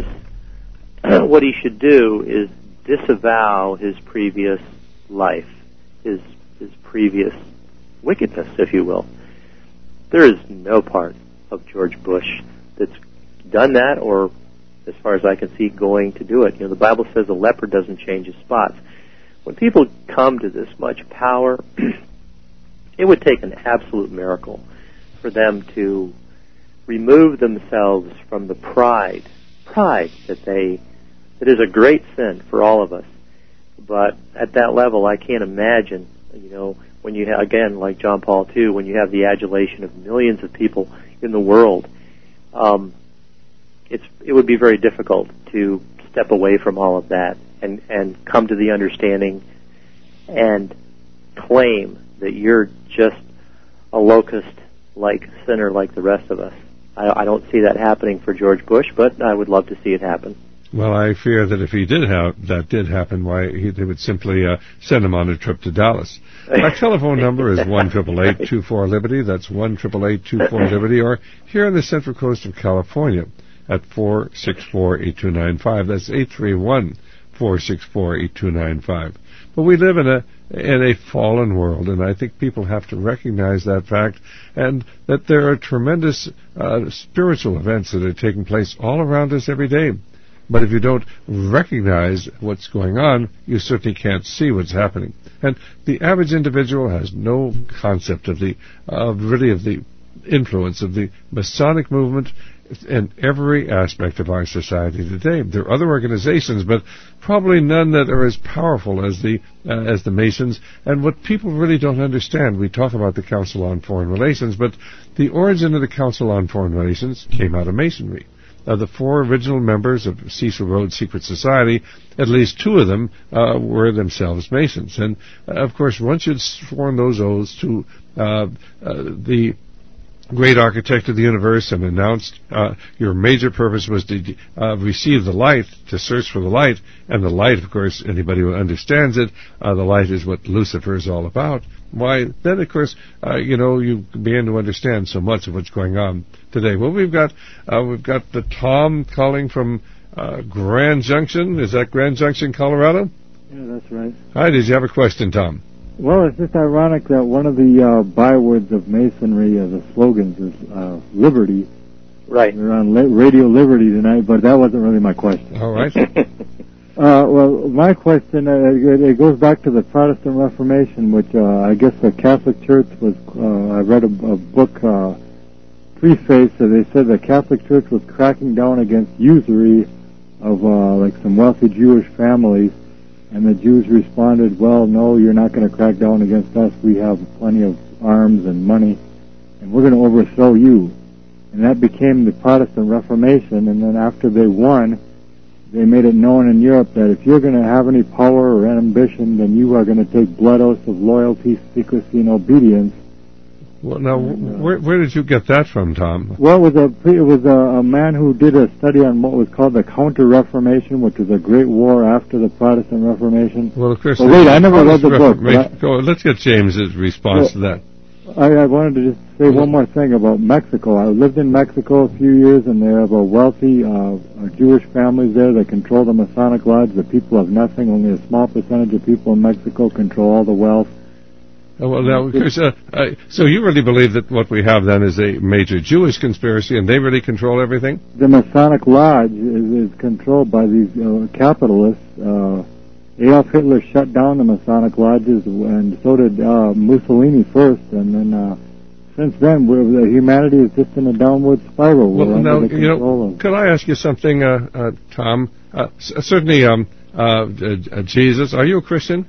what he should do is disavow his previous life, his his previous wickedness, if you will. There is no part of George Bush that's done that, or, as far as I can see, going to do it. You know, the Bible says a leopard doesn't change his spots. When people come to this much power, it would take an absolute miracle for them to remove themselves from the pride, pride that they, that is a great sin for all of us. But at that level, I can't imagine, you know, when you have, again, like John Paul the Second, when you have the adulation of millions of people in the world, um, it's, it would be very difficult to step away from all of that and, and come to the understanding and claim that you're just a locust-like sinner like the rest of us. I, I don't see that happening for George Bush, but I would love to see it happen. Well, I fear that if he did have that did happen, why he, they would simply uh, send him on a trip to Dallas. My telephone number is one triple eight two four Liberty. That's one triple eight two four Liberty, or here on the Central Coast of California at four six four eight two nine five. That's eight three one four six four eight two nine five. But we live in a in a fallen world, and I think people have to recognize that fact, and that there are tremendous uh, spiritual events that are taking place all around us every day. But if you don't recognize what's going on, you certainly can't see what's happening. And the average individual has no concept of the, of really of the influence of the Masonic movement in every aspect of our society today. There are other organizations, but probably none that are as powerful as the uh, as the Masons. And what people really don't understand, we talk about the Council on Foreign Relations, but the origin of the Council on Foreign Relations came out of Masonry. Uh, the four original members of Cecil Rhodes' secret society, at least two of them uh, were themselves Masons. And, uh, of course, once you'd sworn those oaths to uh, uh, the great architect of the universe and announced uh, your major purpose was to uh, receive the light, to search for the light, and the light, of course, anybody who understands it, uh, the light is what Lucifer is all about. Why, then, of course, uh, you know, you begin to understand so much of what's going on today. Well, we've got uh, we've got the Tom calling from uh, Grand Junction. Is that Grand Junction, Colorado? Yeah, that's right. Hi, did you have a question, Tom? Well, it's just ironic that one of the uh, bywords of Masonry as a slogans is uh, liberty. Right. We're on li- Radio Liberty tonight, but that wasn't really my question. All right. uh, well, my question, uh, it, it goes back to the Protestant Reformation, which uh, I guess the Catholic Church was, uh, I read a, a book uh, preface that they said the Catholic Church was cracking down against usury of uh, like some wealthy Jewish families. And the Jews responded, well, no, you're not going to crack down against us. We have plenty of arms and money, and we're going to overthrow you. And that became the Protestant Reformation. And then after they won, they made it known in Europe that if you're going to have any power or ambition, then you are going to take blood oaths of loyalty, secrecy, and obedience. Well, now, where, where did you get that from, Tom? Well, it was a it was a, a man who did a study on what was called the Counter-Reformation, which was a great war after the Protestant Reformation. Well, of course. Well, wait, I never read the book. I, Go, let's get James's response well, to that. I, I wanted to just say one more thing about Mexico. I lived in Mexico a few years, and they have a wealthy uh, Jewish families there that control the Masonic Lodge. The people have nothing. Only a small percentage of people in Mexico control all the wealth. Oh, well, now, uh, uh, so you really believe that what we have then is a major Jewish conspiracy, and they really control everything? The Masonic Lodge is, is controlled by these uh, capitalists. Uh, Adolf Hitler shut down the Masonic Lodges, and so did uh, Mussolini first, and then uh, since then, we're, humanity is just in a downward spiral. Well, we're now, under the you control know, of... could I ask you something, uh, uh, Tom? Uh, c- certainly, um, uh, uh, Jesus, are you a Christian?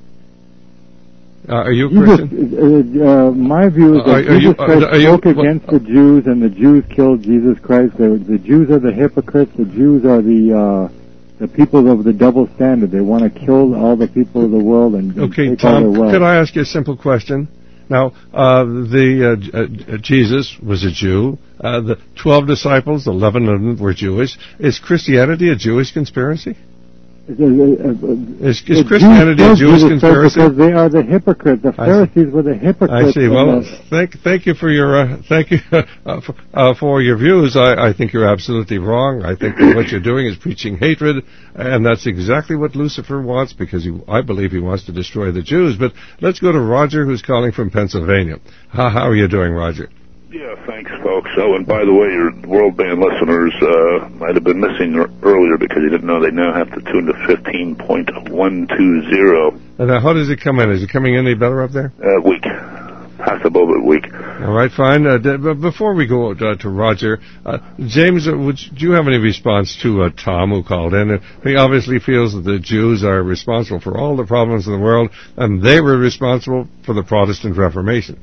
Uh, are you a Christian? Jesus, uh, uh, my view is that uh, Jesus you, Christ uh, you, spoke against uh, the Jews, and the Jews killed Jesus Christ. The, the Jews are the hypocrites. The Jews are the uh, the people of the double standard. They want to kill all the people of the world and, and okay, take Tom, all their wealth. could I ask you a simple question? Now, uh, the uh, uh, Jesus was a Jew. Uh, the twelve disciples, eleven of them were Jewish. Is Christianity a Jewish conspiracy? Is, is, is Christianity a Jewish conspiracy? Because they are the hypocrites. The Pharisees were the hypocrites. I see. Well, thank thank you for your uh, thank you uh, for, uh, for your views. I, I think you're absolutely wrong. I think that what you're doing is preaching hatred, and that's exactly what Lucifer wants, because he, I believe he wants to destroy the Jews. But let's go to Roger, who's calling from Pennsylvania. How, how are you doing, Roger? Yeah, thanks, folks. Oh, and by the way, your World Band listeners uh, might have been missing r- earlier because you didn't know they now have to tune to fifteen point one two zero. And now, how does it come in? Is it coming in any better up there? Uh, weak. Passable, but weak. All right, fine. Uh, d- but before we go uh, to Roger, uh, James, uh, would you, do you have any response to uh, Tom, who called in? Uh, he obviously feels that the Jews are responsible for all the problems in the world, and they were responsible for the Protestant Reformation.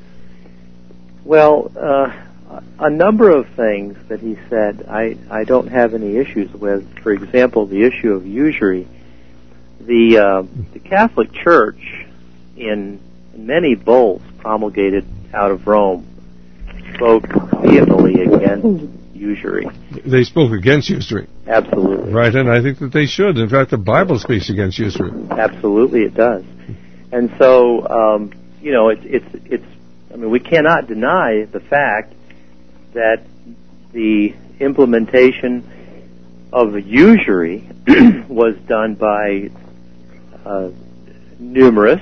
Well, uh, a number of things that he said I, I don't have any issues with. For example, the issue of usury. The, uh, the Catholic Church, in, in many bulls promulgated out of Rome, spoke vehemently against usury. They spoke against usury. Absolutely. Right, and I think that they should. In fact, the Bible speaks against usury. Absolutely, it does. And so, um, you know, it's it's it's. I mean, we cannot deny the fact that the implementation of usury was done by uh, numerous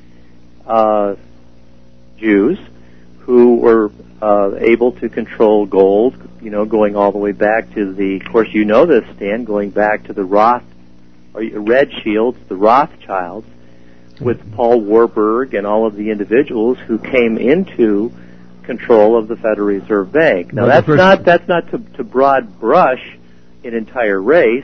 uh, Jews who were uh, able to control gold, you know, going all the way back to the, of course, you know this, Stan, going back to the Roth, or Red Shields, the Rothschilds, with Paul Warburg and all of the individuals who came into control of the Federal Reserve Bank. Now, Well, that's of course- not that's not to, to broad brush an entire race,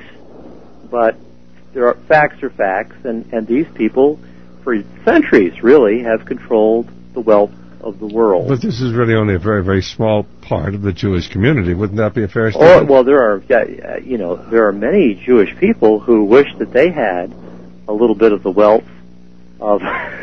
but there are facts are facts, and, and these people, for centuries, really, have controlled the wealth of the world. But this is really only a very, very small part of the Jewish community. Wouldn't that be a fair Or, statement? well, there are, yeah, you know, there are many Jewish people who wish that they had a little bit of the wealth of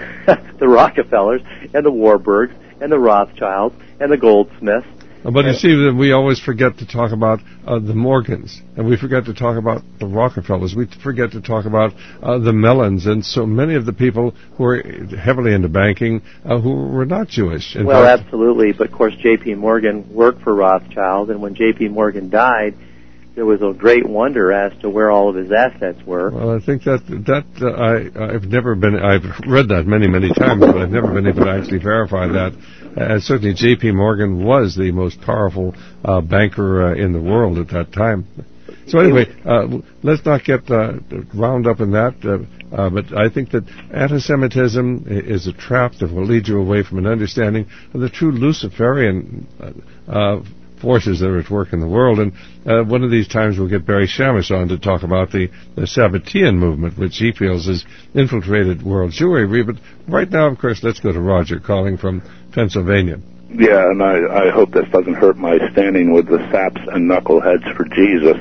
the Rockefellers and the Warburgs and the Rothschilds and the Goldsmiths. But you see, we always forget to talk about uh, the Morgans, and we forget to talk about the Rockefellers. We forget to talk about uh, the Mellons, and so many of the people who are heavily into banking uh, who were not Jewish. In Well, fact, absolutely. But, of course, J P. Morgan worked for Rothschild, and when J P. Morgan died, there was a great wonder as to where all of his assets were. Well, I think that that uh, I I've never been I've read that many many times, but I've never been able to actually verify that. And certainly, J P. Morgan was the most powerful uh, banker uh, in the world at that time. So anyway, uh, let's not get uh, wound up in that. Uh, uh, but I think that anti-Semitism is a trap that will lead you away from an understanding of the true Luciferian uh, uh, forces that are at work in the world. And uh, one of these times we'll get Barry Shamus on to talk about the, the Sabbatean movement, which he feels has infiltrated world Jewry. But right now, of course, let's go to Roger calling from Pennsylvania. Yeah, and I, I hope this doesn't hurt my standing with the saps and knuckleheads for Jesus.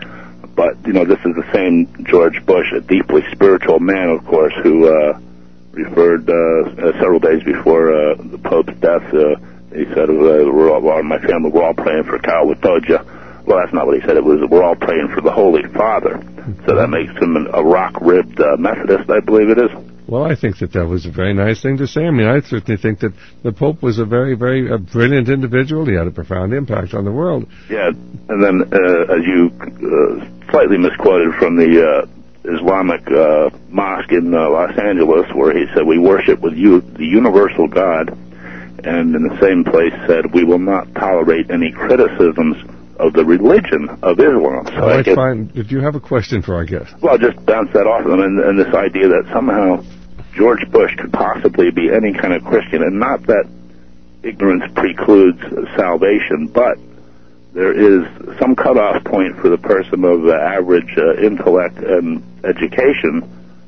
But, you know, this is the same George Bush, a deeply spiritual man, of course, who uh, referred uh, several days before uh, the Pope's death. Uh, he said, uh, we're all, well, my family, we're all praying for Cal Watoja. Well, that's not what he said. It was, we're all praying for the Holy Father. So that makes him an, a rock-ribbed uh, Methodist, I believe it is. Well, I think that that was a very nice thing to say. I mean, I certainly think that the Pope was a very, very uh, brilliant individual. He had a profound impact on the world. Yeah, and then uh, as you uh, slightly misquoted from the uh, Islamic uh, mosque in uh, Los Angeles, where he said, we worship with you the universal God, and in the same place said, we will not tolerate any criticisms of the religion of Islam. So All right, I fine. Did you have a question for our guest? Well, just bounce that off them, and, and this idea that somehow George Bush could possibly be any kind of Christian, and not that ignorance precludes salvation, but there is some cutoff point for the person of uh, average uh, intellect and education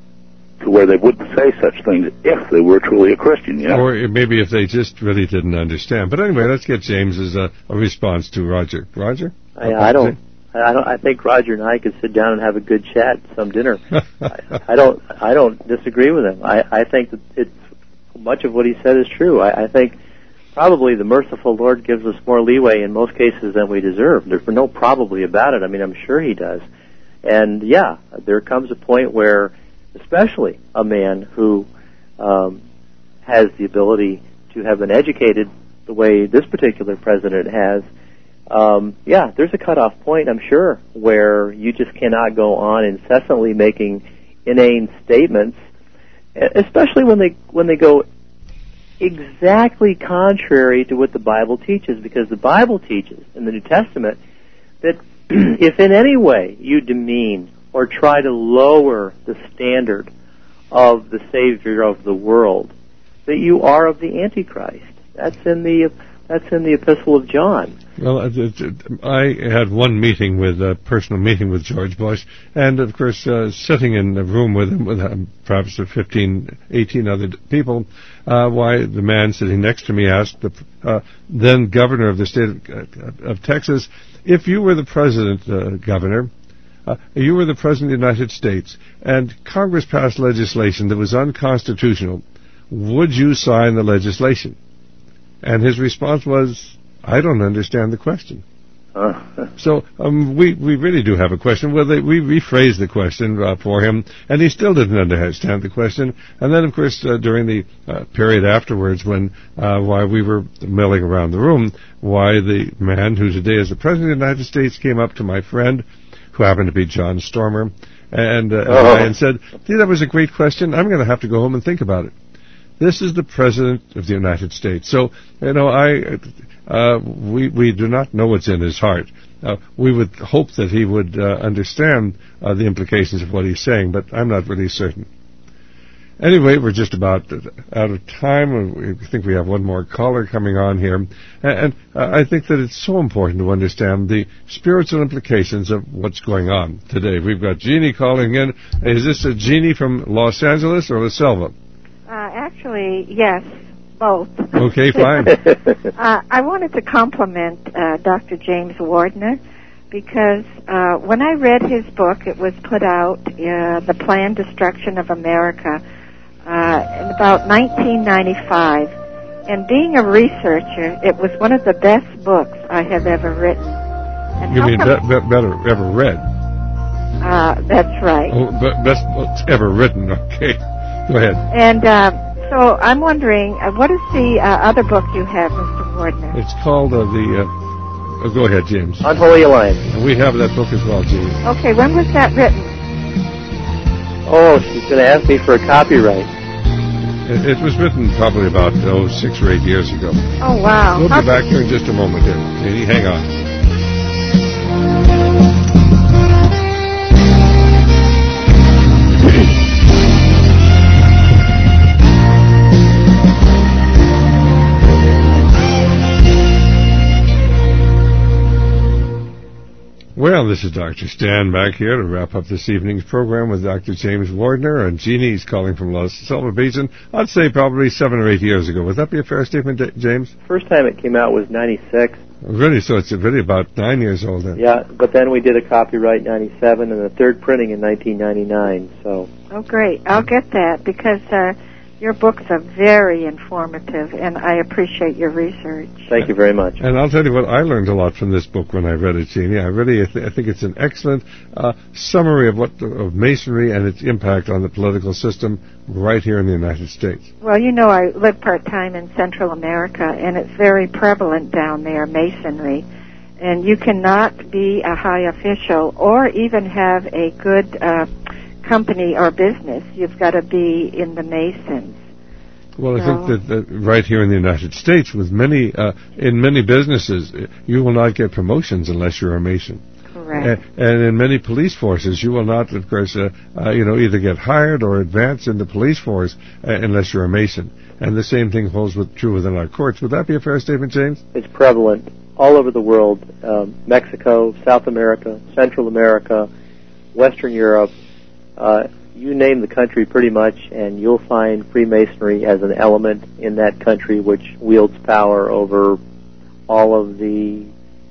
to where they wouldn't say such things if they were truly a Christian, yeah? Or maybe if they just really didn't understand. But anyway, let's get James's uh, a response to Roger. Roger? I, I don't. I don't. I think Roger and I could sit down and have a good chat at some dinner. I, I don't. I don't disagree with him. I, I think that it's much of what he said is true. I, I think probably the merciful Lord gives us more leeway in most cases than we deserve. There's no probably about it. I mean, I'm sure He does. And yeah, there comes a point where, especially a man who um, has the ability to have been educated the way this particular president has, um, yeah, there's a cutoff point, I'm sure, where you just cannot go on incessantly making inane statements, especially when they when they go exactly contrary to what the Bible teaches, because the Bible teaches in the New Testament that if in any way you demean or try to lower the standard of the Savior of the world, that you are of the Antichrist. That's in the that's in the Epistle of John. Well, I had one meeting with a personal meeting with George Bush, and of course, uh, sitting in a room with him with um, perhaps fifteen, eighteen other people. Uh, why the man sitting next to me asked the uh, then governor of the state of, uh, of Texas, if you were the president, uh, governor. Uh, you were the President of the United States, and Congress passed legislation that was unconstitutional. Would you sign the legislation? And his response was, I don't understand the question. Uh, so um, we, we really do have a question. Well, they, we rephrased the question uh, for him, and he still didn't understand the question. And then, of course, uh, during the uh, period afterwards when uh, why we were milling around the room, why the man who today is the President of the United States came up to my friend, who happened to be John Stormer, and, uh, oh. and said, gee, that was a great question. I'm going to have to go home and think about it. This is the President of the United States. So, you know, I, uh, we, we do not know what's in his heart. Uh, we would hope that he would uh, understand uh, the implications of what he's saying, but I'm not really certain. Anyway, we're just about out of time. We think we have one more caller coming on here. And uh, I think that it's so important to understand the spiritual implications of what's going on today. We've got Jeannie calling in. Is this a Jeannie from Los Angeles or La Selva? Uh, actually, yes, both. Okay, fine. uh, I wanted to compliment uh, Doctor James Wardner because uh, when I read his book, it was put out, uh, The Planned Destruction of America, Uh, in about nineteen ninety-five, and being a researcher, it was one of the best books I have ever written. And you how mean come, be- be- better ever read? Uh, that's right. Oh, be- best books ever written. Okay, go ahead. And uh, so I'm wondering, uh, what is the uh, other book you have, Mister Wardner? It's called uh, the. Uh, oh, go ahead, James. Unholy Alliance. And we have that book as well, Jeannie. Okay, when was that written? Oh, she's going to ask me for a copyright. It, it was written probably about, oh, six or eight years ago. Oh, wow. We'll How be back here in just a moment here. Jeannie, hang on. Well, this is Doctor Stan back here to wrap up this evening's program with Doctor James Wardner, and Jeannie's calling from Los Selva Basin. I'd say probably seven or eight years ago. Would that be a fair statement, James? First time it came out was ninety-six. Really? So it's really about nine years old then? Yeah, but then we did a copyright ninety-seven and the third printing in nineteen ninety-nine. So. Oh, great. I'll get that because uh, your books are very informative, and I appreciate your research. Thank you very much. And I'll tell you what, I learned a lot from this book when I read it, Jeannie. I really I, th- I think it's an excellent uh, summary of what of Masonry and its impact on the political system right here in the United States. Well, you know, I live part-time in Central America, and it's very prevalent down there, Masonry. And you cannot be a high official or even have a good uh, company or business. You've got to be in the Masons. Well, I think that, that right here in the United States, with many uh, in many businesses, you will not get promotions unless you're a Mason. Correct. And, and in many police forces, you will not, of course, uh, uh, you know, either get hired or advance in the police force uh, unless you're a Mason. And the same thing holds with, true within our courts. Would that be a fair statement, James? It's prevalent all over the world: um, Mexico, South America, Central America, Western Europe. Uh, you name the country pretty much, and you'll find Freemasonry as an element in that country which wields power over all of the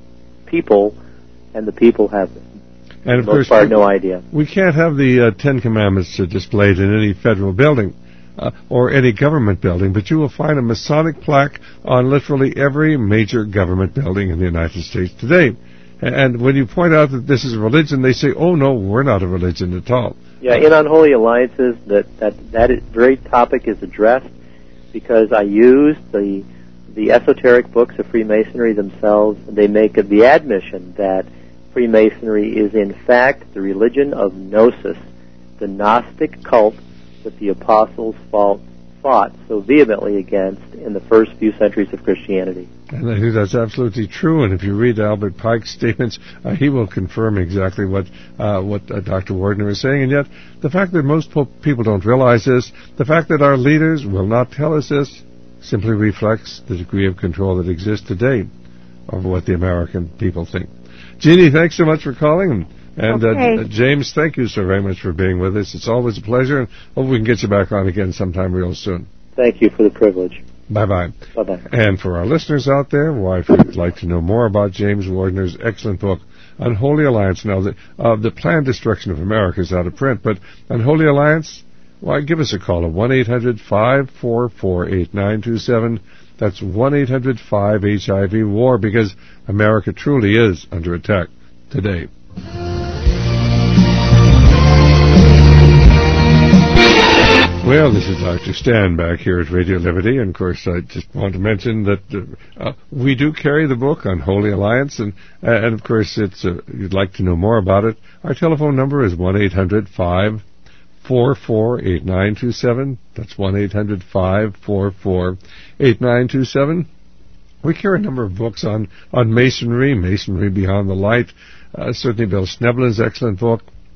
people, and the people have, and of for the most course, part, no idea. We can't have the uh, Ten Commandments uh, displayed in any federal building uh, or any government building, but you will find a Masonic plaque on literally every major government building in the United States today. And when you point out that this is a religion, they say, oh, no, we're not a religion at all. Yeah, in Unholy Alliances, that that that is, very topic is addressed because I use the the esoteric books of Freemasonry themselves. They make the admission that Freemasonry is in fact the religion of Gnosis, the Gnostic cult that the apostles fought, fought so vehemently against in the first few centuries of Christianity. And I think that's absolutely true. And if you read Albert Pike's statements, uh, he will confirm exactly what uh, what uh, Doctor Wardner is saying. And yet, the fact that most po- people don't realize this, the fact that our leaders will not tell us this, simply reflects the degree of control that exists today over what the American people think. Jeannie, thanks so much for calling. And, and okay. uh, James, thank you so very much for being with us. It's always a pleasure. And hope we can get you back on again sometime real soon. Thank you for the privilege. Bye-bye. Bye-bye. And for our listeners out there, well, if you'd like to know more about James Wardner's excellent book, Unholy Alliance, now the, uh, the planned destruction of America is out of print, but Unholy Alliance, why, give us a call at one eight hundred five four four eight nine two seven. That's one eight hundred five H I V WAR, because America truly is under attack today. Well, this is Doctor Stan back here at Radio Liberty, and of course I just want to mention that uh, uh, we do carry the book Unholy Alliance, and uh, and of course it's uh, you'd like to know more about it. Our telephone number is one eight hundred five four four eight nine two seven. That's one eight hundred five four four eight nine two seven. We carry a number of books on, on Masonry, Masonry Beyond the Light, uh, certainly Bill Schneblin's excellent book.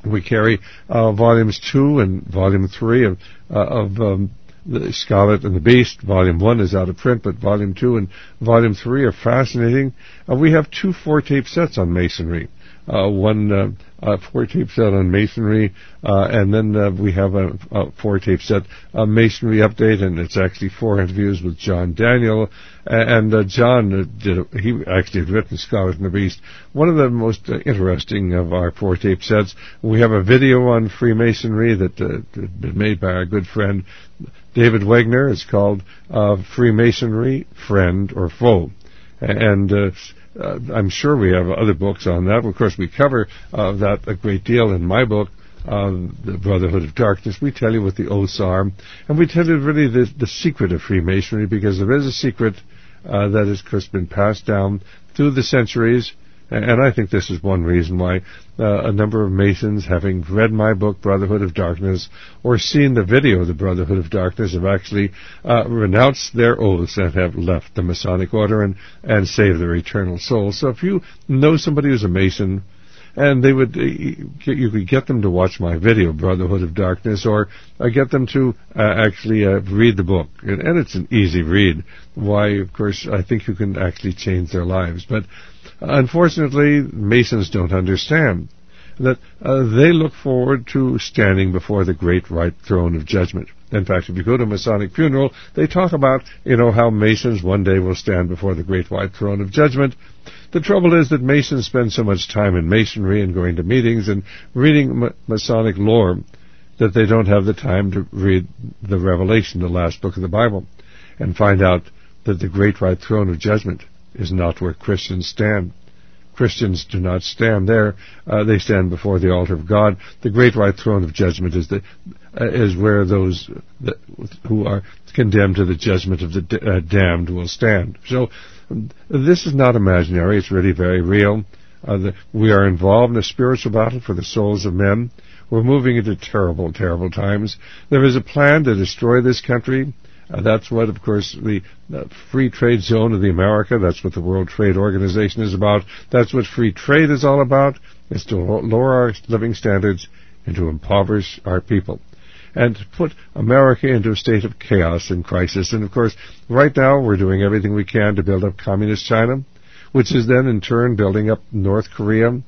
We carry uh, volumes two and volume three of, uh, of um, The Scarlet and the Beast. Volume one is out of print, but volume two and volume three are fascinating. Uh, we have two four-tape sets on Masonry. Uh, one uh, uh, four-tape set on Masonry, uh, and then uh, we have a, a four-tape set, a Masonry update, and it's actually four interviews with John Daniel. And uh, John uh, did a, he actually had written Scarlet and the Beast, one of the most uh, interesting of our four-tape sets. We have a video on Freemasonry that uh, had been made by our good friend David Wagner. It's called uh, Freemasonry, Friend or Foe. And uh, uh, I'm sure we have other books on that. Of course, we cover uh, that a great deal in my book, uh, The Brotherhood of Darkness. We tell you what the oaths are, and we tell you really the, the secret of Freemasonry, because there is a secret uh, that has, of course, been passed down through the centuries. And I think this is one reason why uh, a number of Masons, having read my book, Brotherhood of Darkness, or seen the video of the Brotherhood of Darkness, have actually uh, renounced their oaths and have left the Masonic Order and, and saved their eternal souls. So if you know somebody who's a Mason, and they would, uh, you could get them to watch my video, Brotherhood of Darkness, or uh, get them to uh, actually uh, read the book. And, and it's an easy read. Why, of course, I think you can actually change their lives. But unfortunately, Masons don't understand that uh, they look forward to standing before the great white throne of judgment. In fact, if you go to a Masonic funeral, they talk about, you know, how Masons one day will stand before the great white throne of judgment. The trouble is that Masons spend so much time in Masonry and going to meetings and reading Ma- Masonic lore that they don't have the time to read the Revelation, the last book of the Bible, and find out that the great white throne of judgment is not where Christians stand. Christians do not stand there. Uh, they stand before the altar of God. The great white throne of judgment is the uh, is where those that, who are condemned to the judgment of the d- uh, damned will stand. So um, this is not imaginary. It's really very real. Uh, the, we are involved in a spiritual battle for the souls of men. We're moving into terrible, terrible times. There is a plan to destroy this country. Uh, that's what, of course, the uh, free trade zone of the America, that's what the World Trade Organization is about. That's what free trade is all about. It's to lower our living standards and to impoverish our people, and to put America into a state of chaos and crisis. And, of course, right now we're doing everything we can to build up communist China, which is then, in turn, building up North Korea and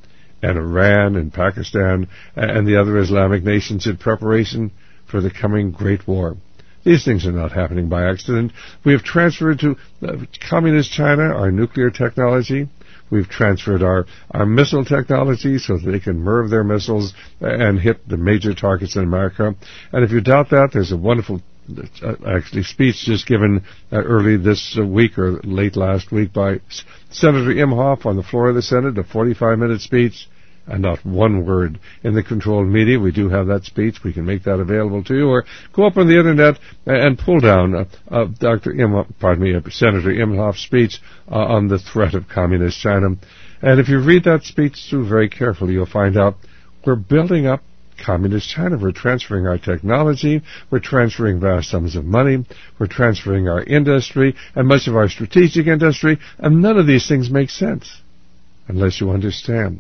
Iran and Pakistan and the other Islamic nations in preparation for the coming Great War. These things are not happening by accident. We have transferred to uh, communist China our nuclear technology. We've transferred our, our missile technology so that they can M I R V their missiles and hit the major targets in America. And if you doubt that, there's a wonderful uh, actually speech just given uh, early this uh, week or late last week by S- Senator Imhoff on the floor of the Senate, a forty-five minute speech. And not one word in the controlled media. We do have that speech. We can make that available to you. Or go up on the Internet and pull down uh, uh, Doctor Imhoff, pardon me, uh, Senator Imhoff's speech uh, on the threat of communist China. And if you read that speech through very carefully, you'll find out we're building up communist China. We're transferring our technology. We're transferring vast sums of money. We're transferring our industry and much of our strategic industry. And none of these things make sense unless you understand.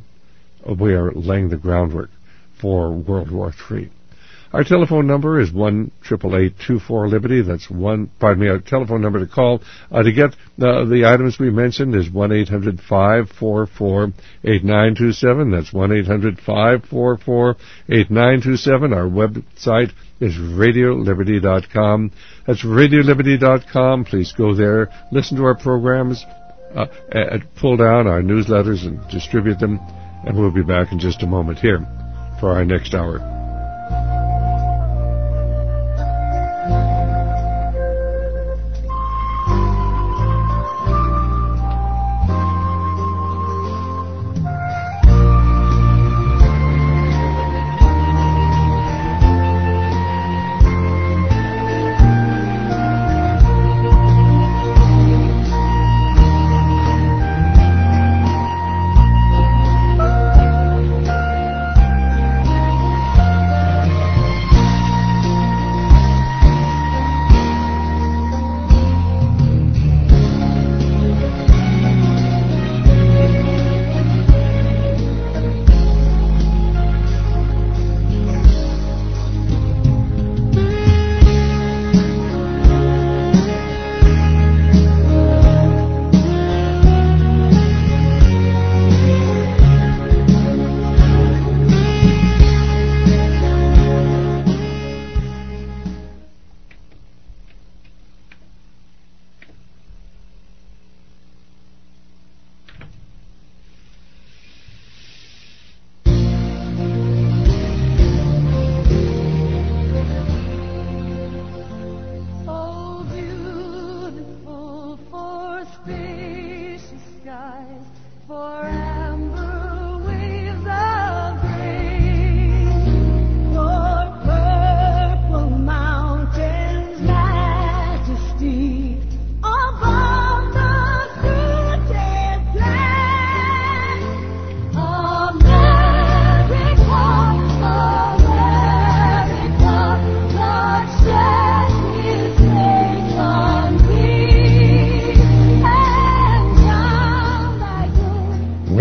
We are laying the groundwork for World War Three. Our telephone number is one eight eight eight, two four, Liberty. That's one, pardon me, our telephone number to call uh, to get uh, the items we mentioned is one eight hundred, five four four, eight nine two seven. That's one eight hundred, five four four, eight nine two seven. Our website is radio liberty dot com. That's radio liberty dot com. Please go there, listen to our programs, uh, and pull down our newsletters and distribute them. And we'll be back in just a moment here for our next hour.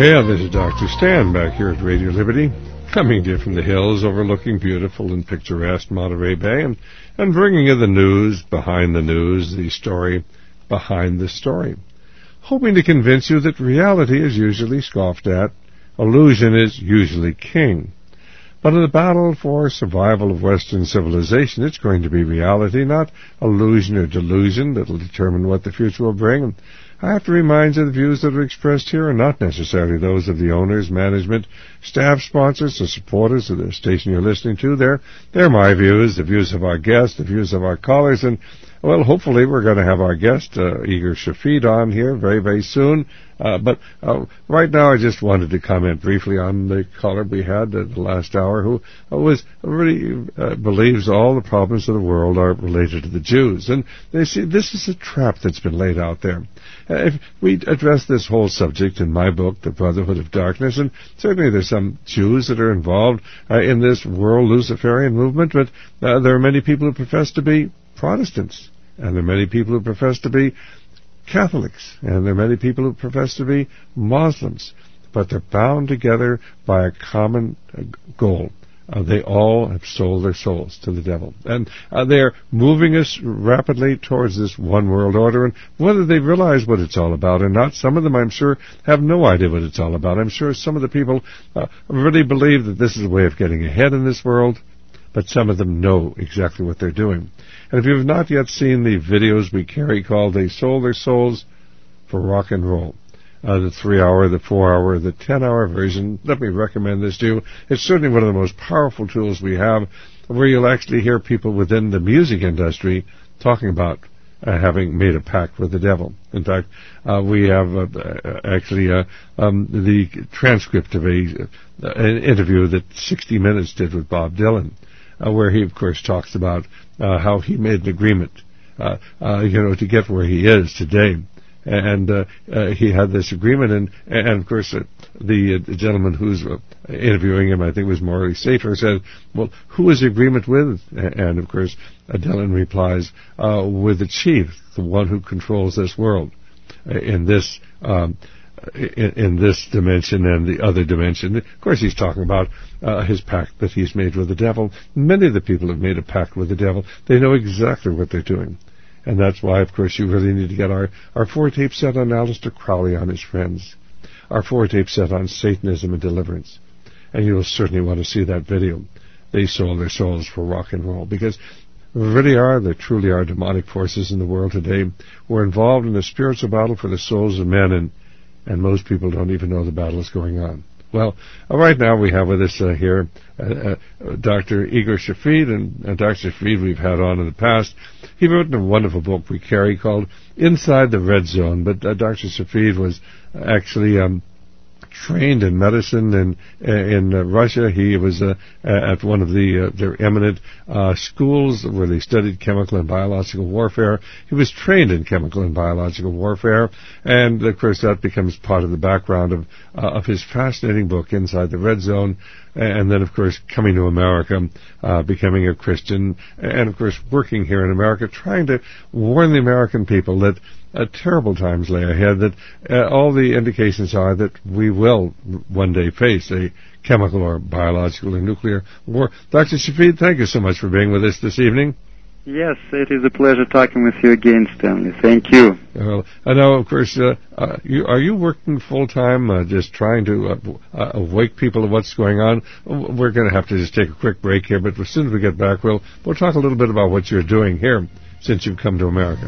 Well, this is Doctor Stan back here at Radio Liberty, coming to you from the hills overlooking beautiful and picturesque Monterey Bay, and, and bringing you the news behind the news, the story behind the story, hoping to convince you that reality is usually scoffed at, illusion is usually king. But in the battle for survival of Western civilization, it's going to be reality, not illusion or delusion, that will determine what the future will bring. I have to remind you the views that are expressed here are not necessarily those of the owners, management, staff, sponsors, or supporters of the station you're listening to. They're, they're my views, the views of our guests, the views of our callers, and, well, hopefully we're going to have our guest, uh, Igor Shafid, on here very, very soon. Uh, but uh, right now I just wanted to comment briefly on the caller we had uh, the last hour who uh, was really uh, believes all the problems of the world are related to the Jews. And they see this is a trap that's been laid out there. Uh, if we address this whole subject in my book, The Brotherhood of Darkness, and certainly there's some Jews that are involved uh, in this world Luciferian movement, but uh, there are many people who profess to be Protestants, and there are many people who profess to be Catholics, and there are many people who profess to be Muslims, but they're bound together by a common uh, goal. Uh, they all have sold their souls to the devil, and uh, they're moving us rapidly towards this one world order, and whether they realize what it's all about or not, some of them, I'm sure, have no idea what it's all about. I'm sure some of the people uh, really believe that this is a way of getting ahead in this world, but some of them know exactly what they're doing. And if you have not yet seen the videos we carry called They Sold Their Souls for Rock and Roll, uh, the three-hour, the four-hour, the ten-hour version, let me recommend this to you. It's certainly one of the most powerful tools we have, where you'll actually hear people within the music industry talking about uh, having made a pact with the devil. In fact, uh, we have uh, actually uh, um, the transcript of a, uh, an interview that sixty minutes did with Bob Dylan, uh, where he, of course, talks about Uh, how he made an agreement, uh, uh, you know, to get where he is today. And uh, uh, he had this agreement, and, and of course, uh, the, uh, the gentleman who's uh, interviewing him, I think it was Morley Safer, said, well, who is the agreement with? And, of course, uh, Dylan replies, uh, with the chief, the one who controls this world, uh, in this um In, in this dimension and the other dimension. Of course, he's talking about uh, his pact that he's made with the devil. Many of the people have made a pact with the devil. They know exactly what they're doing. And that's why, of course, you really need to get our, our four-tape set on Aleister Crowley on his friends, our four-tape set on Satanism and deliverance. And you'll certainly want to see that video. They sold their souls for rock and roll, because there really are, there truly are demonic forces in the world today. We're involved in a spiritual battle for the souls of men, and and most people don't even know the battle is going on. Well, uh, right now we have with us uh, here uh, uh, Doctor Igor Shafid, and uh, Doctor Shafid we've had on in the past. He wrote a wonderful book we carry called Inside the Red Zone, but uh, Doctor Shafid was actually um, trained in medicine in in uh, Russia. He was uh, at one of the uh, their eminent uh, schools where they studied chemical and biological warfare. He was trained in chemical and biological warfare, and of course that becomes part of the background of uh, of his fascinating book Inside the Red Zone. And then, of course, coming to America, uh, becoming a Christian, and, of course, working here in America, trying to warn the American people that uh, terrible times lay ahead, that uh, all the indications are that we will one day face a chemical or biological or nuclear war. Doctor Shafid, thank you so much for being with us this evening. Yes, it is a pleasure talking with you again, Stanley. Thank you. Well, I know, of course, uh, uh, you, are you working full-time, uh, just trying to uh, uh, awake people of what's going on? We're going to have to just take a quick break here, but as soon as we get back, we'll, we'll talk a little bit about what you're doing here since you've come to America.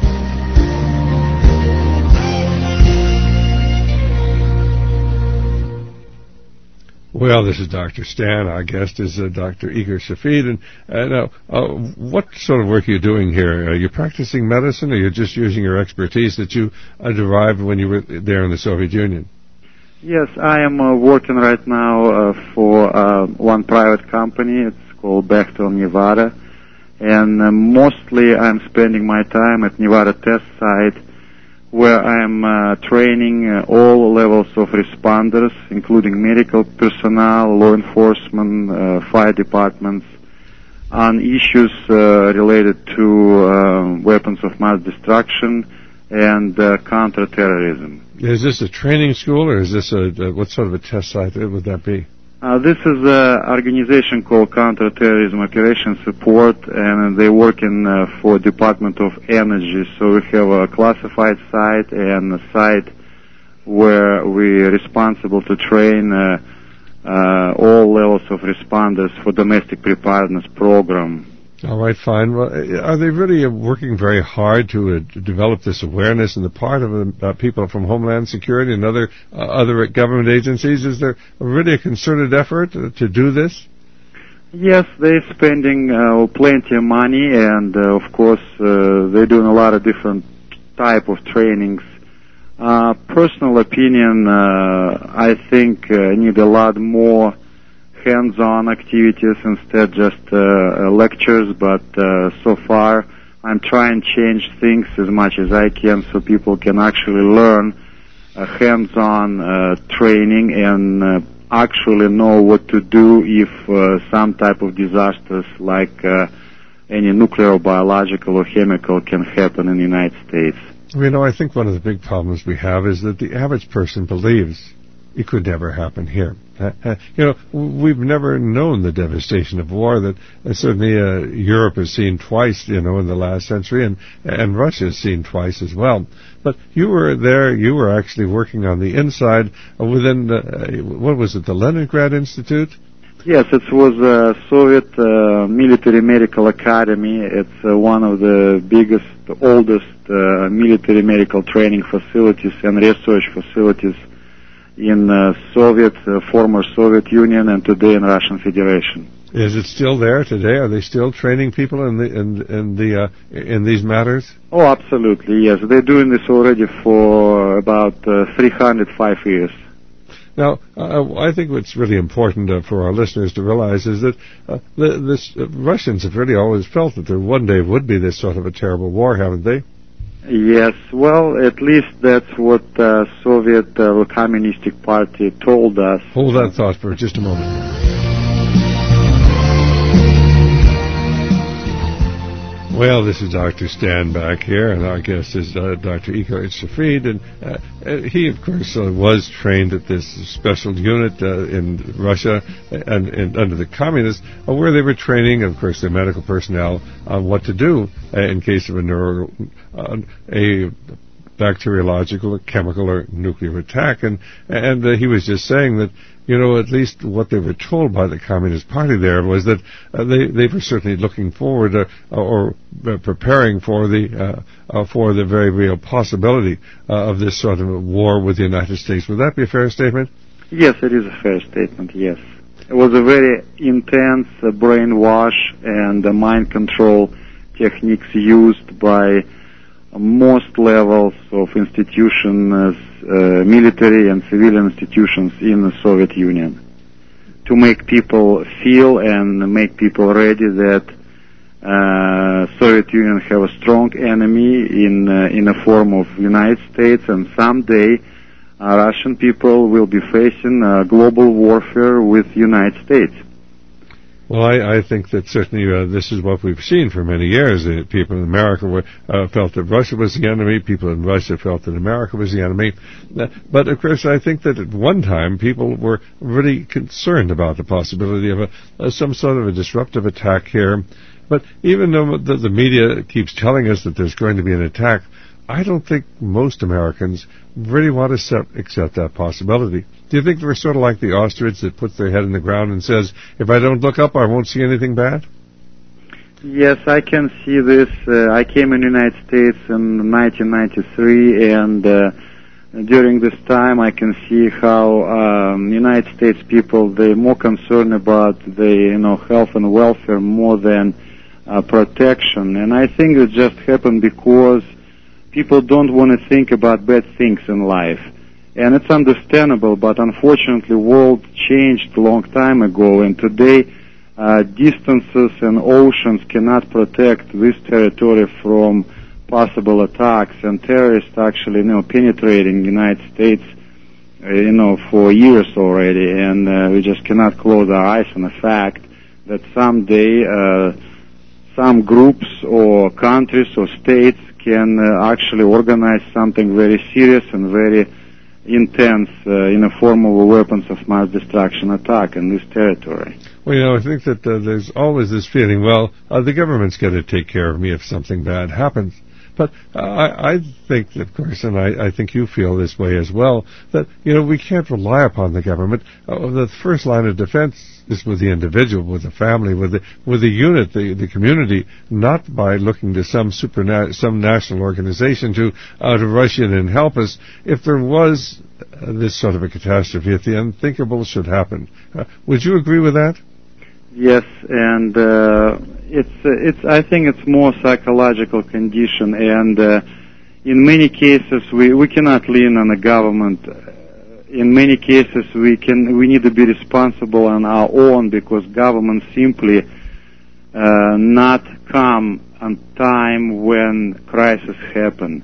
Well, this is Doctor Stan. Our guest is uh, Doctor Igor Shafid. And uh, now, uh, what sort of work are you doing here? Are you practicing medicine, or are you just using your expertise that you uh, derived when you were there in the Soviet Union? Yes, I am uh, working right now uh, for uh, one private company. It's called Bechtel Nevada. And uh, mostly I'm spending my time at Nevada test site, where I'm uh, training uh, all levels of responders, including medical personnel, law enforcement, uh, fire departments, on issues uh, related to uh, weapons of mass destruction, and uh, counterterrorism. Is this a training school, or is this a, a what sort of a test site would that be? Uh, this is an organization called Counterterrorism Operation Support, and they work in uh, for Department of Energy. So we have a classified site and a site where we're responsible to train uh, uh, all levels of responders for domestic preparedness program. All right, fine. Well, are they really working very hard to, uh, to develop this awareness on the part of uh, people from Homeland Security and other uh, other government agencies? Is there really a concerted effort uh, to do this? Yes, they're spending uh, plenty of money, and uh, of course uh, they're doing a lot of different type of trainings. Uh, personal opinion, uh, I think uh, need a lot more hands-on activities instead just uh, lectures, but uh, so far I'm trying to change things as much as I can so people can actually learn uh, hands-on uh, training and uh, actually know what to do if uh, some type of disasters like uh, any nuclear, biological, or chemical can happen in the United States. You know, I think one of the big problems we have is that the average person believes it could never happen here. Uh, uh, you know, we've never known the devastation of war that uh, certainly uh, Europe has seen twice, you know, in the last century, and and Russia has seen twice as well. But you were there, you were actually working on the inside uh, within, uh, what was it, the Leningrad Institute? Yes, it was a Soviet uh, military medical academy. It's uh, one of the biggest, oldest uh, military medical training facilities and research facilities in uh, Soviet, uh, former Soviet Union, and today in Russian Federation. Is it still there today? Are they still training people in the in, in the uh, in these matters? Oh, absolutely, yes. They're doing this already for about uh, three hundred five years. Now, uh, I think what's really important uh, for our listeners to realize is that uh, the, this, uh, Russians have really always felt that there one day would be this sort of a terrible war, haven't they? Yes, well, at least that's what uh, Soviet uh, Communistic Party told us. Hold that thought for just a moment. Well, this is Doctor Stan back here, and our guest is uh, Doctor Igor Shafrid, and uh, he, of course, uh, was trained at this special unit uh, in Russia and, and under the communists, uh, where they were training, of course, their medical personnel on what to do uh, in case of a neuro, uh, a bacteriological, chemical, or nuclear attack. And and uh, he was just saying that, you know, at least what they were told by the Communist Party there was that uh, they they were certainly looking forward uh, or uh, preparing for the uh, uh, for the very real possibility uh, of this sort of war with the United States. Would that be a fair statement? Yes, it is a fair statement. Yes, it was a very intense uh, brainwash and uh, mind control techniques used by most levels of institutions, uh, military and civilian institutions in the Soviet Union, to make people feel and make people ready that uh, Soviet Union have a strong enemy in uh, in a form of United States, and someday uh, Russian people will be facing uh, global warfare with United States. Well, I, I think that certainly uh, this is what we've seen for many years. Uh, people in America were, uh, felt that Russia was the enemy. People in Russia felt that America was the enemy. Uh, but, of course, I think that at one time people were really concerned about the possibility of a, uh, some sort of a disruptive attack here. But even though the, the media keeps telling us that there's going to be an attack, I don't think most Americans really want to set, accept that possibility. Do you think we're sort of like the ostrich that puts their head in the ground and says, if I don't look up, I won't see anything bad? Yes, I can see this. Uh, I came in the United States in nineteen ninety-three, and uh, during this time I can see how um, United States people, they're more concerned about the you know health and welfare more than uh, protection. And I think it just happened because people don't want to think about bad things in life. And it's understandable, but unfortunately the world changed a long time ago, and today uh, distances and oceans cannot protect this territory from possible attacks, and terrorists actually, you know, penetrating the United States, uh, you know, for years already, and uh, we just cannot close our eyes on the fact that someday uh, some groups or countries countries or states can uh, actually organize something very serious and very intense uh, in the form of a weapons of mass destruction attack in this territory. Well, you know, I think that uh, there's always this feeling, well, uh, the government's got to take care of me if something bad happens. But uh, I, I think, of course, and I, I think you feel this way as well, that, you know, we can't rely upon the government. Uh, the first line of defense is with the individual, with the family, with the with the unit, the, the community, not by looking to some super some national organization to uh, to rush in and help us. If there was uh, this sort of a catastrophe, if the unthinkable should happen, uh, would you agree with that? Yes, and uh, it's uh, it's. I think it's more psychological condition, and uh, in many cases we we cannot lean on the government. In many cases we can we need to be responsible on our own, because government simply uh, not come on time when crisis happen.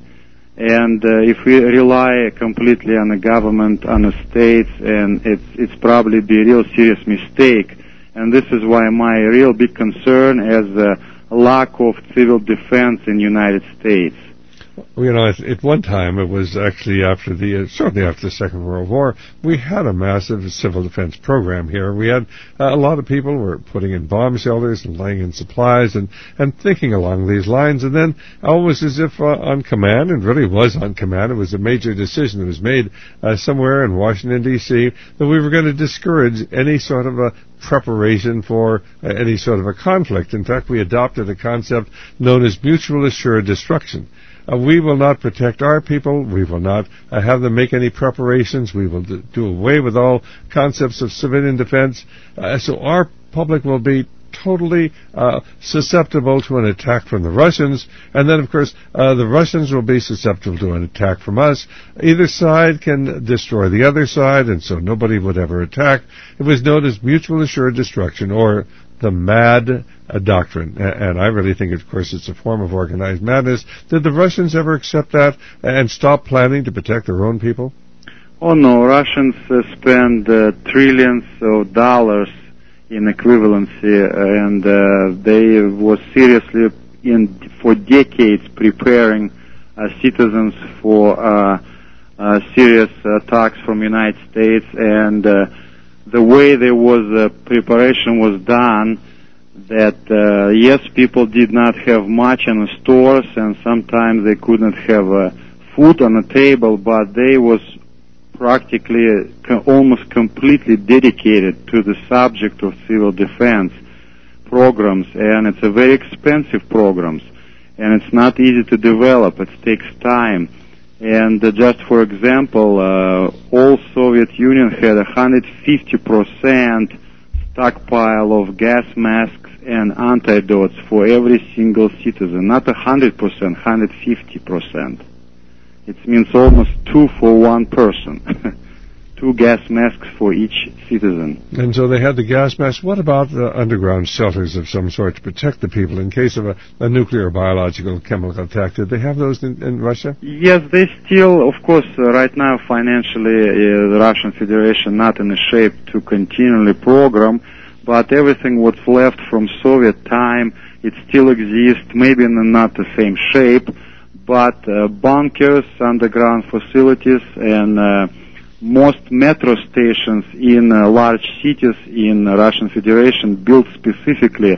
And uh, if we rely completely on the government, on the states, and it's it's probably be a real serious mistake. And this is why my real big concern is the lack of civil defense in the United States. Well, you know, at, at one time, it was actually after the, uh, shortly after the Second World War, we had a massive civil defense program here. We had uh, a lot of people were putting in bomb shelters and laying in supplies and, and thinking along these lines. And then almost as if uh, on command, and really was on command, it was a major decision that was made uh, somewhere in Washington, D C, that we were going to discourage any sort of a preparation for uh, any sort of a conflict. In fact, we adopted a concept known as mutual assured destruction. Uh, we will not protect our people. We will not uh, have them make any preparations. We will do, do away with all concepts of civilian defense. Uh, so our public will be totally uh, susceptible to an attack from the Russians. And then, of course, uh, the Russians will be susceptible to an attack from us. Either side can destroy the other side, and so nobody would ever attack. It was known as mutual assured destruction, or the MAD uh, doctrine. And I really think, of course, it's a form of organized madness. Did the Russians ever accept that and stop planning to protect their own people? Oh, no. Russians uh, spend uh, trillions of dollars in equivalency, uh, and uh, they were seriously, in for decades, preparing uh, citizens for uh, uh, serious attacks from the United States. And uh, the way there was uh, preparation was done, that uh, yes, people did not have much in the stores, and sometimes they couldn't have uh, food on the table, but they was practically uh, co- almost completely dedicated to the subject of civil defense programs, and it's a very expensive programs, and it's not easy to develop. It takes time. And uh, just for example, uh, all Soviet Union had a one hundred fifty percent stockpile of gas masks and antidotes for every single citizen. Not one hundred percent, one hundred fifty percent. It means almost two for one person. Two gas masks for each citizen. And so they had the gas masks. What about the underground shelters of some sort to protect the people in case of a, a nuclear, biological, chemical attack? Did they have those in, in Russia? Yes, they still, of course, uh, right now financially uh, the Russian Federation not in a shape to continually program, but everything what's left from Soviet time, it still exists, maybe in not the same shape, but uh, bunkers, underground facilities, and uh, most metro stations in uh, large cities in uh, Russian Federation built specifically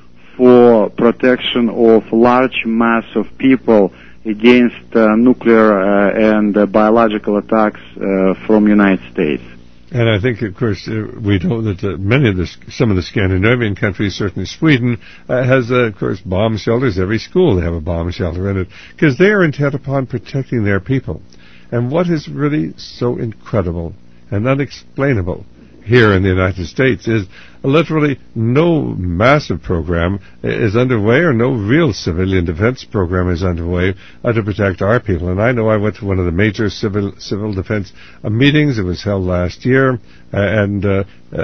for protection of large mass of people against uh, nuclear uh, and uh, biological attacks uh, from United States. And I think, of course, uh, we know that uh, many of the, some of the Scandinavian countries, certainly Sweden, uh, has, uh, of course, bomb shelters. Every school they have a bomb shelter in it, because they are intent upon protecting their people. And what is really so incredible and unexplainable here in the United States is literally no massive program is underway, or no real civilian defense program is underway uh, to protect our people. And I know I went to one of the major civil civil defense uh, meetings. It was held last year, uh, and uh, uh,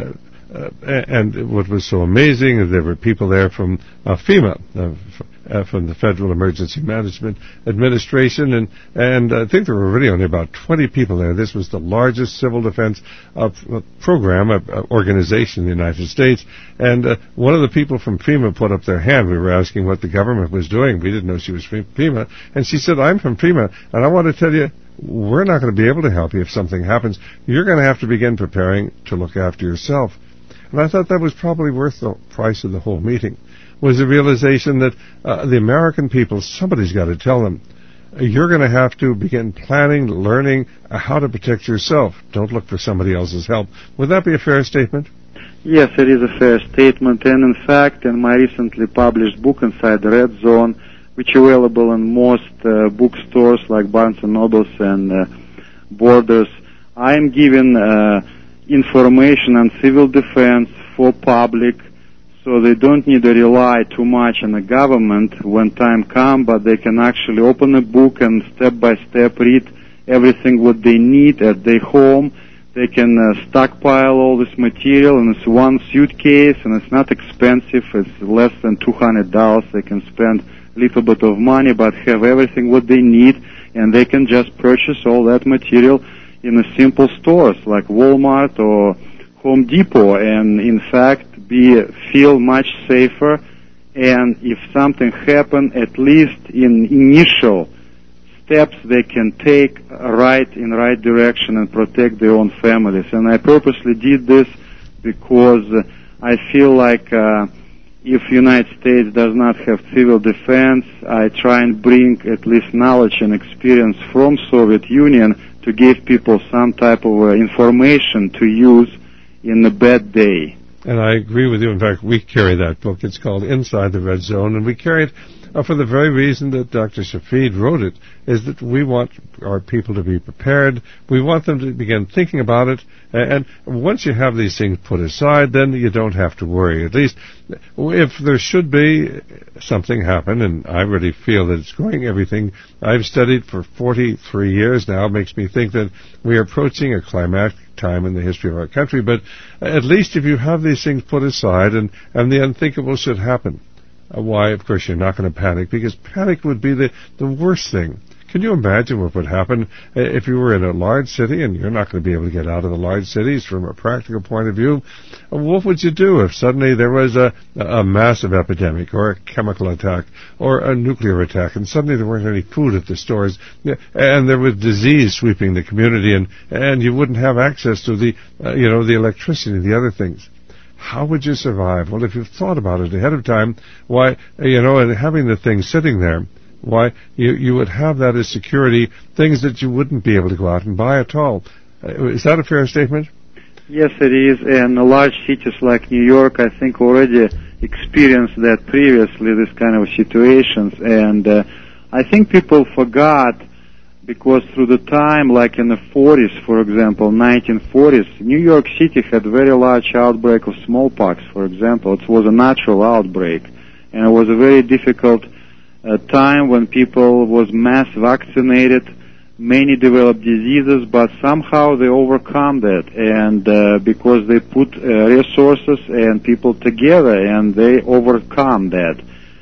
uh, and what was so amazing is there were people there from uh, FEMA, uh, f- uh, from the Federal Emergency Management Administration, and and I think there were really only about twenty people there. This was the largest civil defense uh, program, uh, organization in the United States, and uh, one of the people from FEMA put up their hand. We were asking what the government was doing. We didn't know she was from FEMA, and she said, "I'm from FEMA, and I want to tell you, we're not going to be able to help you if something happens. You're going to have to begin preparing to look after yourself." And I thought that was probably worth the price of the whole meeting, was the realization that uh, the American people, somebody's got to tell them, you're going to have to begin planning, learning uh, how to protect yourself. Don't look for somebody else's help. Would that be a fair statement? Yes, it is a fair statement. And in fact, in my recently published book, Inside the Red Zone, which is available in most uh, bookstores like Barnes and Nobles and uh, Borders, I am giving uh, information on civil defense for public, so they don't need to rely too much on the government when time comes, but they can actually open a book and step by step read everything what they need at their home. They can uh, stockpile all this material in this one suitcase, and it's not expensive. It's less than two hundred dollars. They can spend a little bit of money, but have everything what they need, and they can just purchase all that material in the simple stores like Walmart or Home Depot, and in fact be feel much safer. And if something happen, at least in initial steps they can take right in right direction and protect their own families. And I purposely did this because I feel like uh, if United States does not have civil defense, I try and bring at least knowledge and experience from Soviet Union to give people some type of uh, information to use in a bad day. And I agree with you. In fact, we carry that book. It's called Inside the Red Zone, and we carry it uh, for the very reason that Doctor Shafid wrote it, is that we want our people to be prepared. We want them to begin thinking about it, and once you have these things put aside, then you don't have to worry. At least if there should be something happen, and I really feel that it's going, everything I've studied for forty-three years now makes me think that we are approaching a climactic time in the history of our country, but at least if you have these things put aside and, and the unthinkable should happen, uh, why, of course, you're not going to panic, because panic would be the, the worst thing. Can you imagine what would happen uh, if you were in a large city and you're not going to be able to get out of the large cities from a practical point of view? Uh, what would you do if suddenly there was a, a massive epidemic or a chemical attack or a nuclear attack, and suddenly there weren't any food at the stores, and there was disease sweeping the community, and, and you wouldn't have access to the, uh, you know, the electricity and the other things? How would you survive? Well, if you've thought about it ahead of time, why, you know, and having the thing sitting there, why, you, you would have that as security, things that you wouldn't be able to go out and buy at all. Uh, is that a fair statement? Yes, it is, and large cities like New York, I think, already experienced that previously, this kind of situations, and uh, I think people forgot, because through the time, like in the forties, for example, nineteen forties, New York City had a very large outbreak of smallpox, for example. It was a natural outbreak, and it was a very difficult a time when people was mass vaccinated, many developed diseases, but somehow they overcome that, and uh, because they put uh, resources and people together, and they overcome that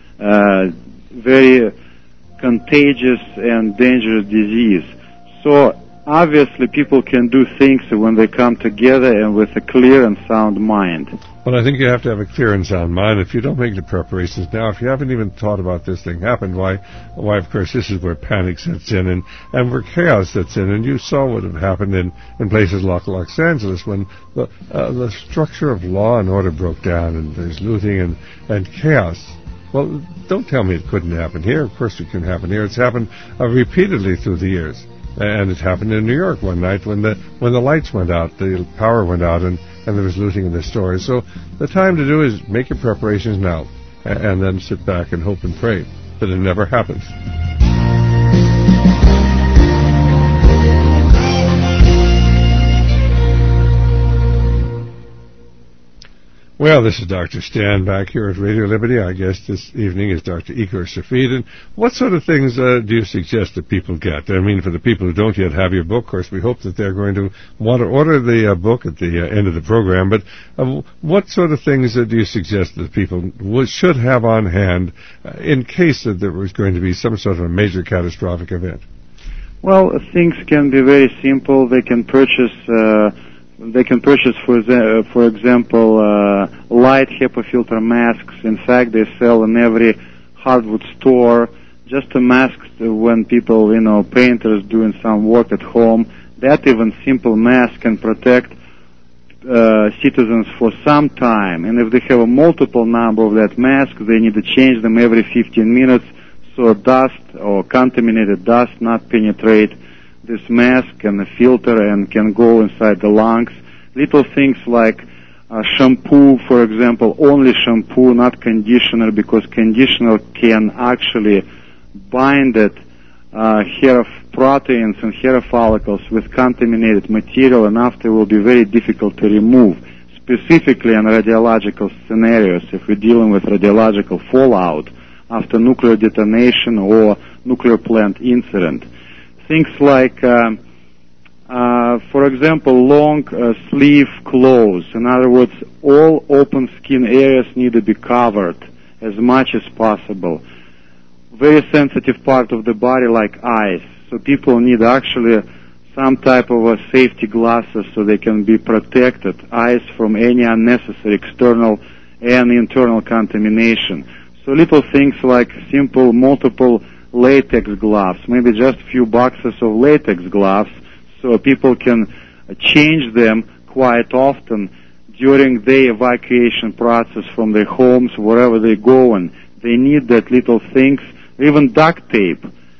uh, very contagious and dangerous disease. So obviously people can do things when they come together and with a clear and sound mind. Well, I think you have to have a clear and sound mind. If you don't make the preparations now, if you haven't even thought about this thing happened, why, why, of course, this is where panic sets in and, and where chaos sets in. And you saw what had happened in, in places like Los Angeles when the, uh, the structure of law and order broke down and there's looting and, and chaos. Well, don't tell me it couldn't happen here. Of course it can happen here. It's happened uh, repeatedly through the years. And it happened in New York one night when the when the lights went out, the power went out, and, and there was looting in the stores. So the time to do is make your preparations now, and, and then sit back and hope and pray that it never happens. Well, this is Doctor Stan back here at Radio Liberty. Our guest this evening is Doctor Igor Safid. And what sort of things uh, do you suggest that people get? I mean, for the people who don't yet have your book, of course, we hope that they're going to want to order the uh, book at the uh, end of the program. But uh, what sort of things uh, do you suggest that people w- should have on hand uh, in case that there was going to be some sort of a major catastrophic event? Well, things can be very simple. They can purchase... Uh, They can purchase, for, for example, uh, light HEPA filter masks. In fact, they sell in every hardwood store just a mask when people, you know, painters doing some work at home. That even simple mask can protect uh, citizens for some time. And if they have a multiple number of that mask, they need to change them every fifteen minutes so dust or contaminated dust not penetrate this mask and the filter and can go inside the lungs. Little things like uh, shampoo, for example, only shampoo, not conditioner, because conditioner can actually bind it, uh, hair proteins and hair follicles with contaminated material, and after will be very difficult to remove, specifically in radiological scenarios, if we're dealing with radiological fallout after nuclear detonation or nuclear plant incident. Things like, uh, uh, for example, long uh, sleeve clothes. In other words, all open skin areas need to be covered as much as possible. Very sensitive part of the body like eyes. So people need actually some type of a safety glasses so they can be protected, eyes from any unnecessary external and internal contamination. So little things like simple multiple latex gloves, maybe just a few boxes of latex gloves, so people can change them quite often during the evacuation process from their homes, wherever they go, and they need that little things, even duct tape.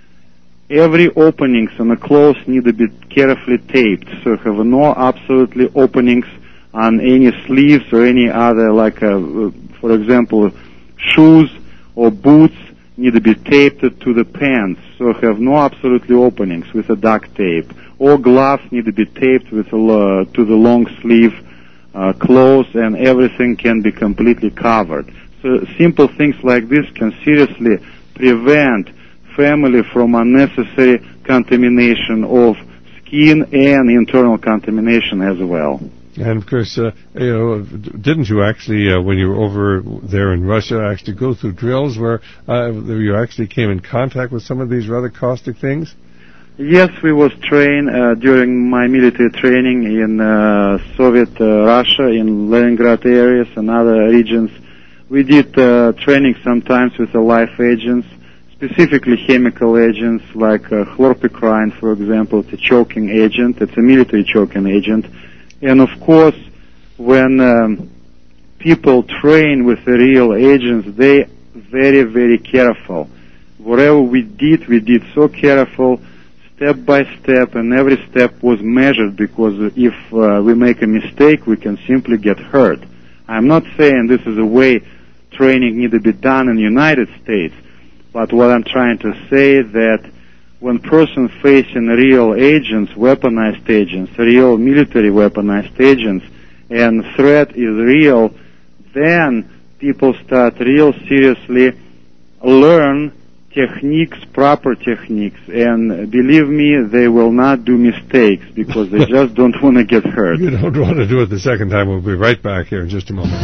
Every openings on the clothes need to be carefully taped, so you have no absolutely openings on any sleeves or any other, like, uh, for example, shoes or boots need to be taped to the pants, so have no absolutely openings with a duct tape. All gloves need to be taped with a, uh, to the long sleeve uh, clothes, and everything can be completely covered. So simple things like this can seriously prevent family from unnecessary contamination of skin and internal contamination as well. And, of course, uh, you know, didn't you actually, uh, when you were over there in Russia, actually go through drills where uh, you actually came in contact with some of these rather caustic things? Yes, we was trained uh, during my military training in uh, Soviet uh, Russia, in Leningrad areas and other regions. We did uh, training sometimes with the live agents, specifically chemical agents like uh, chlorpicrine, for example. It's a choking agent. It's a military choking agent. And of course, when um, people train with the real agents, they very, very careful. Whatever we did, we did so careful, step by step, and every step was measured, because if uh, we make a mistake, we can simply get hurt. I'm not saying this is a way training need to be done in the United States, but what I'm trying to say that when person facing real agents, weaponized agents, real military weaponized agents, and threat is real, then people start real seriously learn techniques, proper techniques, and believe me, they will not do mistakes because they just don't want to get hurt. You don't want to do it the second time. We'll be right back here in just a moment.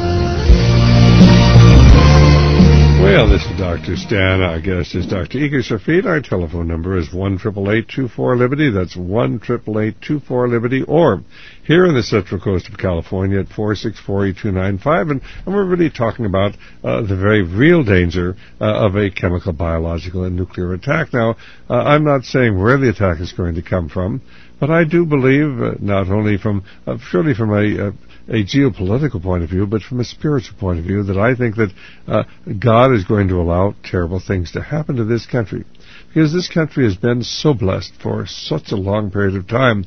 Well, this is Doctor Stan. Our guest is Doctor Igor Safid. Our telephone number is one eight eight eight, two four, Liberty. That's one eight eight eight, two four, Liberty. Or here in the Central Coast of California at four six four, eight two nine five. And, and we're really talking about uh, the very real danger uh, of a chemical, biological, and nuclear attack. Now, uh, I'm not saying where the attack is going to come from, but I do believe, uh, not only from, uh, surely from a... Uh, a geopolitical point of view, but from a spiritual point of view, that I think that uh, God is going to allow terrible things to happen to this country. Because this country has been so blessed for such a long period of time,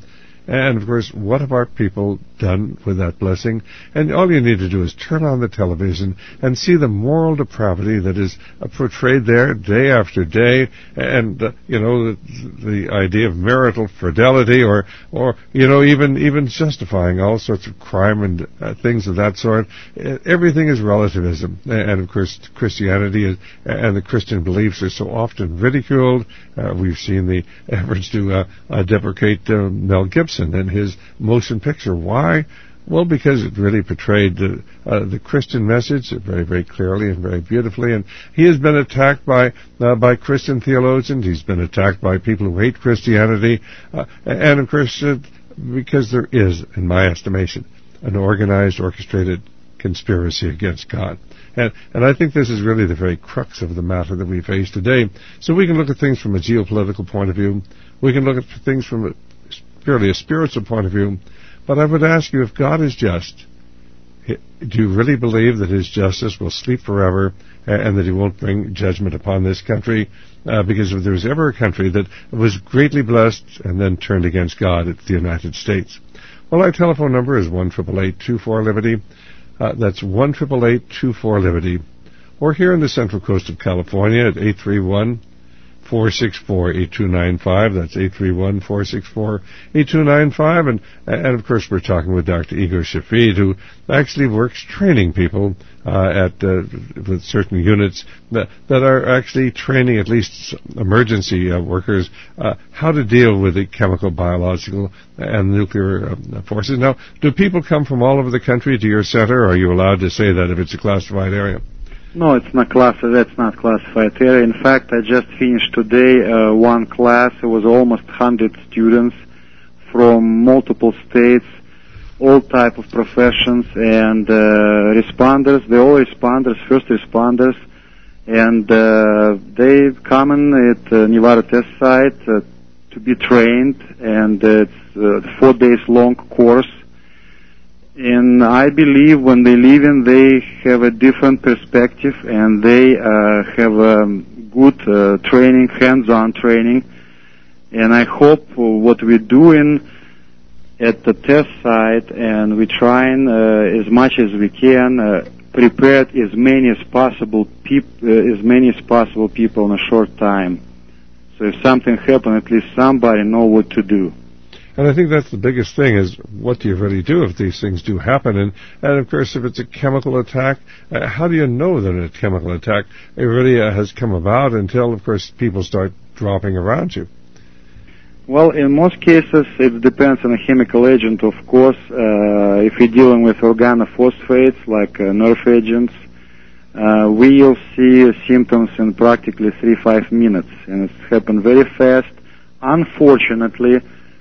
And, of course, what have our people done with that blessing? And all you need to do is turn on the television and see the moral depravity that is uh, portrayed there day after day, and, uh, you know, the, the idea of marital fidelity, or, or you know, even even justifying all sorts of crime and uh, things of that sort. Uh, everything is relativism. And, of course, Christianity is, and the Christian beliefs are so often ridiculed. Uh, we've seen the efforts to uh, uh, deprecate uh, Mel Gibson and his motion picture. Why? Well, because it really portrayed the, uh, the Christian message very, very clearly and very beautifully. And he has been attacked by uh, by Christian theologians. He's been attacked by people who hate Christianity. Uh, and, of course, uh, because there is, in my estimation, an organized, orchestrated conspiracy against God. And, and I think this is really the very crux of the matter that we face today. So we can look at things from a geopolitical point of view. We can look at things from a, purely a spiritual point of view. But I would ask you, if God is just, do you really believe that His justice will sleep forever and that He won't bring judgment upon this country? Uh, because if there was ever a country that was greatly blessed and then turned against God, it's the United States. Well, our telephone number is one eight eight eight, two four, Liberty. Uh, that's one eight eight eight, two four, Liberty. Or here in the Central Coast of California at eight three one, four six four, eight two nine five. That's eight three one, four six four, eight two nine five. And, and, of course, we're talking with Doctor Igor Shafid, who actually works training people uh, at uh, with certain units that, that are actually training at least emergency uh, workers uh, how to deal with the chemical, biological, and nuclear uh, forces. Now, do people come from all over the country to your center, or are you allowed to say that if it's a classified area? No, it's not class. That's not classified area. In fact, I just finished today uh, one class. It was almost one hundred students from multiple states, all type of professions, and uh, responders. They're all responders, first responders, and uh, they come in at uh, Nevada test site uh, to be trained, and uh, it's a four days long course. And I believe when they leave in, they have a different perspective, and they uh, have um, good uh, training, hands-on training. And I hope what we're doing at the test site, and we're trying uh, as much as we can uh, prepare as many as possible peop- uh, as many as possible people in a short time. So if something happens, at least somebody know what to do. And I think that's the biggest thing, is what do you really do if these things do happen? And, and of course, if it's a chemical attack, uh, how do you know that a chemical attack it really uh, has come about until, of course, people start dropping around you? Well, in most cases, it depends on a chemical agent, of course. Uh, if you're dealing with organophosphates, like uh, nerve agents, uh, we'll see symptoms in practically three to five minutes, and it's happened very fast. Unfortunately,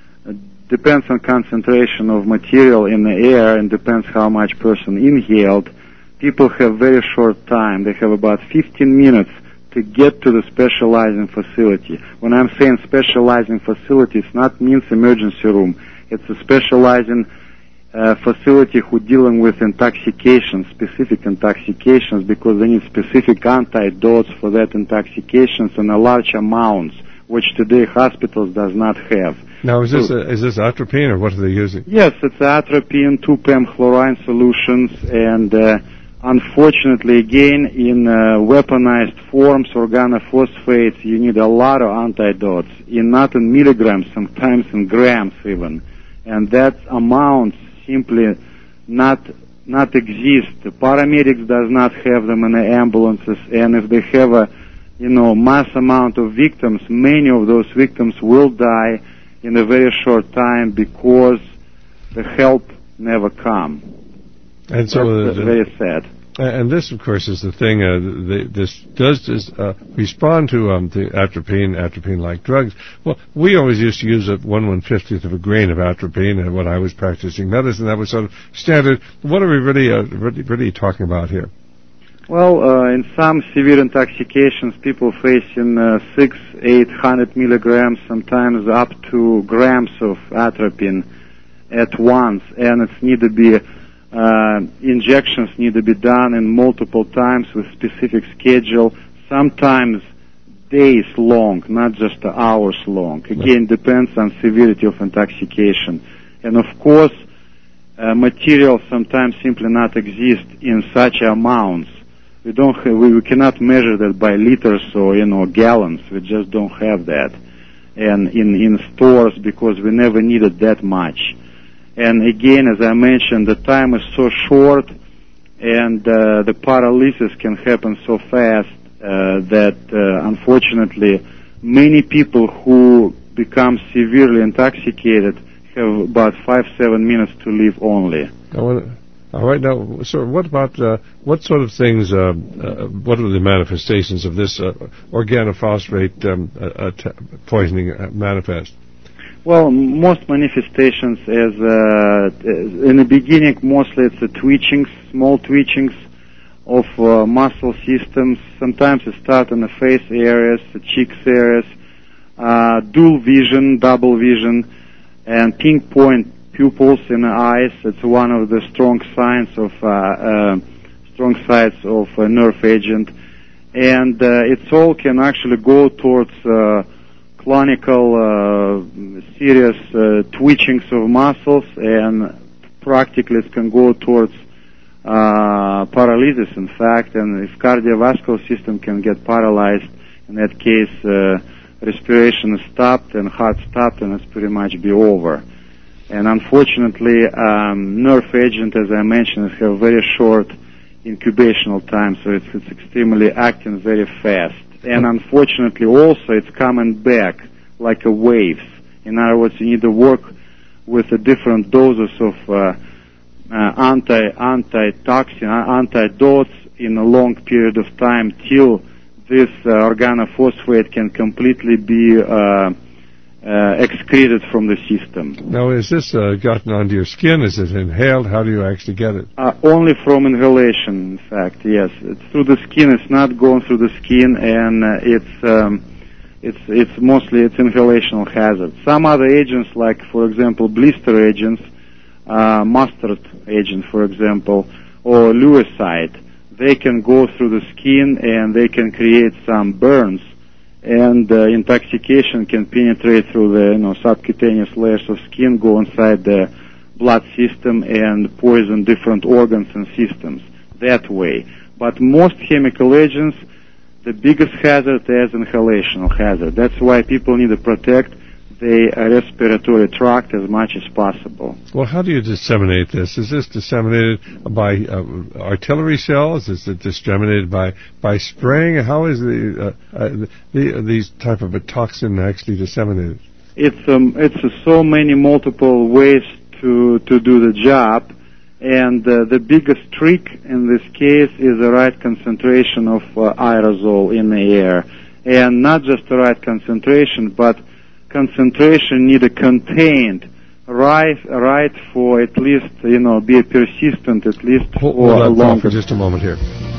depends on concentration of material in the air and depends how much person inhaled. People have very short time. They have about fifteen minutes to get to the specializing facility. When I'm saying specializing facility, it's not means emergency room. It's a specializing uh, facility who dealing with intoxications, specific intoxications, because they need specific antidotes for that intoxications in a large amounts, which today hospitals does not have. Now, is this a, is this atropine, or what are they using? Yes, it's atropine, two P E M chlorine solutions, and uh, unfortunately, again, in uh, weaponized forms, organophosphates, you need a lot of antidotes, in not in milligrams, sometimes in grams even, and that amount simply not not exist. The paramedics does not have them in the ambulances, and if they have a you know mass amount of victims, many of those victims will die in a very short time because the help never come. And so That's uh, very sad. And this, of course, is the thing. Uh, the, this does this, uh, respond to um, the atropine, atropine-like drugs. Well, we always used to use a one one fiftieth of a grain of atropine uh, when I was practicing medicine. That was sort of standard. What are we really, uh, really, really talking about here? Well, uh, in some severe intoxications, people facing uh, six, eight hundred milligrams, sometimes up to grams of atropine at once, and it's need to be uh, injections need to be done in multiple times with specific schedule. Sometimes days long, not just hours long. Again, depends on severity of intoxication. And of course, uh, materials sometimes simply not exist in such amounts. We don't have, we, we cannot measure that by liters or, you know, gallons. We just don't have that. And in, in stores, because we never needed that much. And again, as I mentioned, the time is so short, and uh, the paralysis can happen so fast uh, that, uh, unfortunately, many people who become severely intoxicated have about five, seven minutes to live only. I wanna, all right, now, sir, what about, uh, what sort of things, uh, uh, what are the manifestations of this uh, organophosphate um, uh, t- poisoning uh, manifest? Well, most manifestations as, uh, in the beginning, mostly it's the twitchings, small twitchings of uh, muscle systems. Sometimes it starts in the face areas, the cheeks areas, uh, dual vision, double vision, and pinpoint pupils in the eyes. It's one of the strong signs of, uh, uh, strong sides of a nerve agent. And uh, it all can actually go towards uh, clonical, uh, serious uh, twitchings of muscles, and practically it can go towards uh, paralysis, in fact, and if cardiovascular system can get paralyzed, in that case, uh, respiration is stopped and heart stopped, and it's pretty much be over. And unfortunately, um, nerve agent, as I mentioned, have very short incubational time, so it's, it's extremely acting very fast. And unfortunately, also, it's coming back like a waves. In other words, you need to work with a different doses of uh, uh, anti anti-toxin, antidotes in a long period of time till this uh, organophosphate can completely be uh, uh, excreted from the system. Now, is this uh, gotten onto your skin? Is it inhaled? How do you actually get it? Uh, only from inhalation, in fact, yes. It's through the skin. It's not going through the skin, and uh, it's um, it's it's mostly it's inhalational hazard. Some other agents, like for example blister agents, uh, mustard agent, for example, or Lewisite, they can go through the skin and they can create some burns. And uh, intoxication can penetrate through the you know subcutaneous layers of skin, go inside the blood system, and poison different organs and systems that way. But most chemical agents, the biggest hazard is inhalational hazard. That's why people need to protect the uh, respiratory tract as much as possible. Well, how do you disseminate this? Is this disseminated by uh, artillery shells? Is it disseminated by, by spraying? How is the, uh, uh, the these type of a toxin actually disseminated? It's um, it's uh, so many multiple ways to to do the job, and uh, the biggest trick in this case is the right concentration of uh, aerosol in the air, and not just the right concentration, but concentration needed contained, right, right for at least, you know, be persistent at least hold, for hold a on, long. for just a moment here.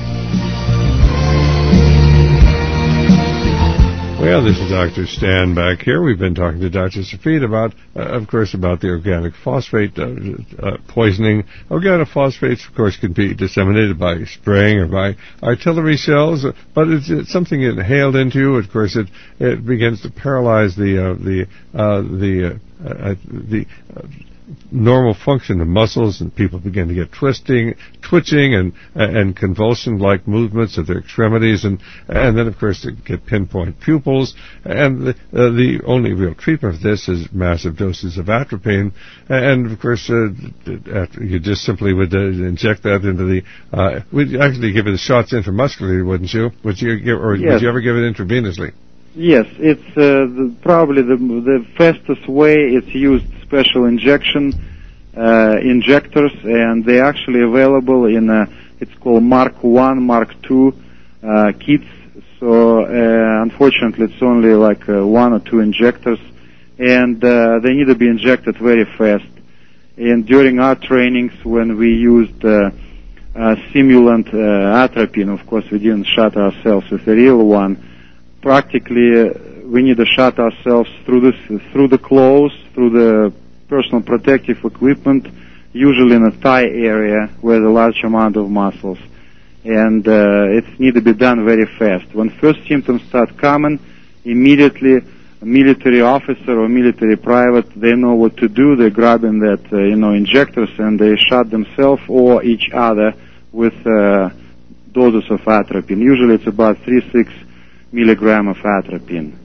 Well, this is Doctor Stan back here. We've been talking to Doctor Safid about, uh, of course, about the organic phosphate uh, uh, poisoning. Organophosphates, of course, can be disseminated by spraying or by artillery shells, uh, but it's, it's something inhaled into you. Of course, it it begins to paralyze the uh, the uh, the uh, uh, the uh, normal function of muscles, and people begin to get twisting, twitching, and and convulsion-like movements of their extremities, and and then of course they get pinpoint pupils. And the uh, the only real treatment for this is massive doses of atropine, and of course uh, you just simply would uh, inject that into the. Uh, we'd actually give it the shots intramuscularly, wouldn't you? Would you give, or yes. would you ever give it intravenously? Yes, it's uh, the, probably the the fastest way. It's used special injection uh, injectors, and they're actually available in a, it's called Mark one, Mark two uh, kits. So uh, unfortunately, it's only like uh, one or two injectors, and uh, they need to be injected very fast. And during our trainings, when we used uh, uh, simulant uh, atropine, of course, we didn't shot ourselves with a real one. Practically, uh, we need to shot ourselves through this, through the clothes, through the personal protective equipment, usually in the thigh area where the large amount of muscles. and uh, it needs to be done very fast. When first symptoms start coming, immediately a military officer or military private, they know what to do. They're grabbing that, uh, you know, injectors, and they shot themselves or each other with uh, doses of atropine. Usually it's about three to six milligram of atropine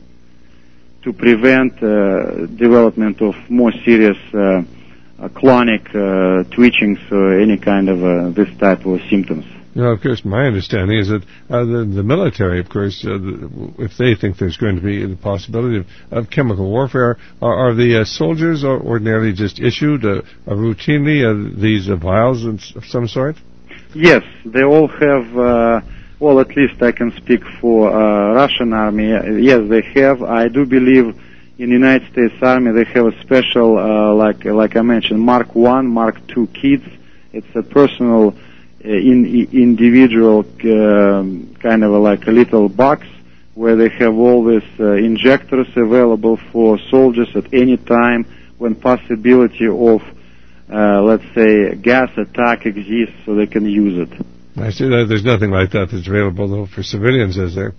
to prevent uh, development of more serious uh, uh, clonic uh, twitchings or any kind of uh, this type of symptoms. You know, of course, my understanding is that uh, the, the military, of course, uh, the, if they think there's going to be the possibility of, of chemical warfare, are, are the uh, soldiers ordinarily just issued uh, uh, routinely uh, these uh, vials of some sort? Yes, they all have, uh, well, at least I can speak for uh, Russian Army. Yes, they have. I do believe in the United States Army they have a special, uh, like like I mentioned, Mark one, Mark two kits. It's a personal In, individual um, kind of a, like a little box where they have all these uh, injectors available for soldiers at any time when possibility of, uh, let's say, gas attack exists, so they can use it. I see that there's nothing like that that's available though for civilians, is there?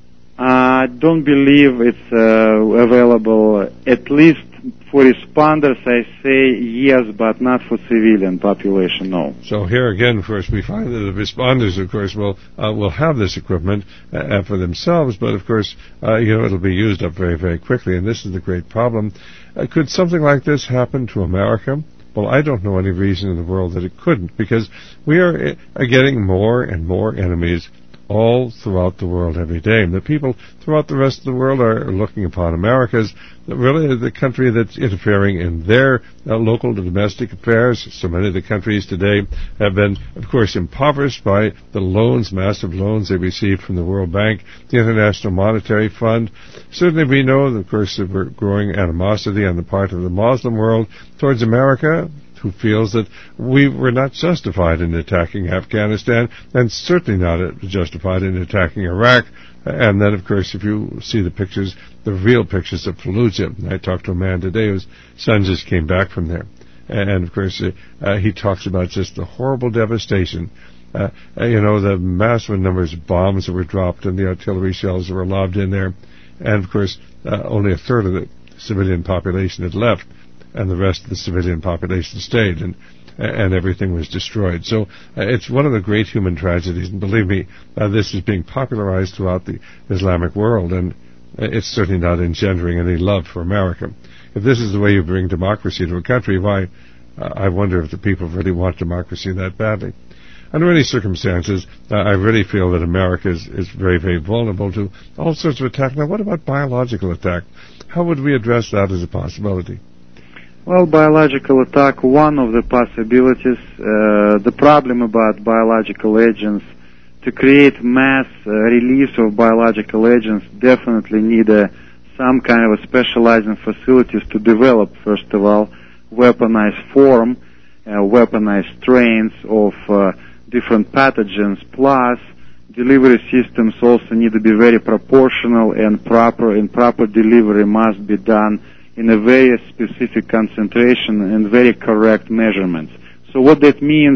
I don't believe it's uh, available, at least for responders, I say yes, but not for civilian population, no. So here again, of course, we find that the responders, of course, will uh, will have this equipment uh, for themselves, but of course, uh, you know, it'll be used up very, very quickly, and this is the great problem. Uh, could something like this happen to America? Well, I don't know any reason in the world that it couldn't, because we are, are getting more and more enemies all throughout the world every day. And the people throughout the rest of the world are looking upon America as really the country that's interfering in their uh, local domestic affairs. So many of the countries today have been, of course, impoverished by the loans, massive loans they received from the World Bank, the International Monetary Fund. Certainly we know, of course, that we're growing animosity on the part of the Muslim world towards America, who feels that we were not justified in attacking Afghanistan, and certainly not justified in attacking Iraq. And then, of course, if you see the pictures, the real pictures of Fallujah. I talked to a man today whose son just came back from there. And, of course, uh, he talks about just the horrible devastation. Uh, you know, the massive numbers of bombs that were dropped and the artillery shells that were lobbed in there. And, of course, uh, only a third of the civilian population had left, and the rest of the civilian population stayed, and and everything was destroyed. So uh, it's one of the great human tragedies, and believe me, uh, this is being popularized throughout the Islamic world, and uh, it's certainly not engendering any love for America. If this is the way you bring democracy to a country, why, uh, I wonder if the people really want democracy that badly. Under any circumstances, uh, I really feel that America is, is very, very vulnerable to all sorts of attack. Now, what about biological attack? How would we address that as a possibility? Well, biological attack, one of the possibilities. Uh, the problem about biological agents, to create mass uh, release of biological agents, definitely need a, some kind of a specializing facilities to develop, first of all, weaponized form, uh, weaponized strains of uh, different pathogens, plus delivery systems also need to be very proportional and proper, and proper delivery must be done in a very specific concentration and very correct measurements. So what that means,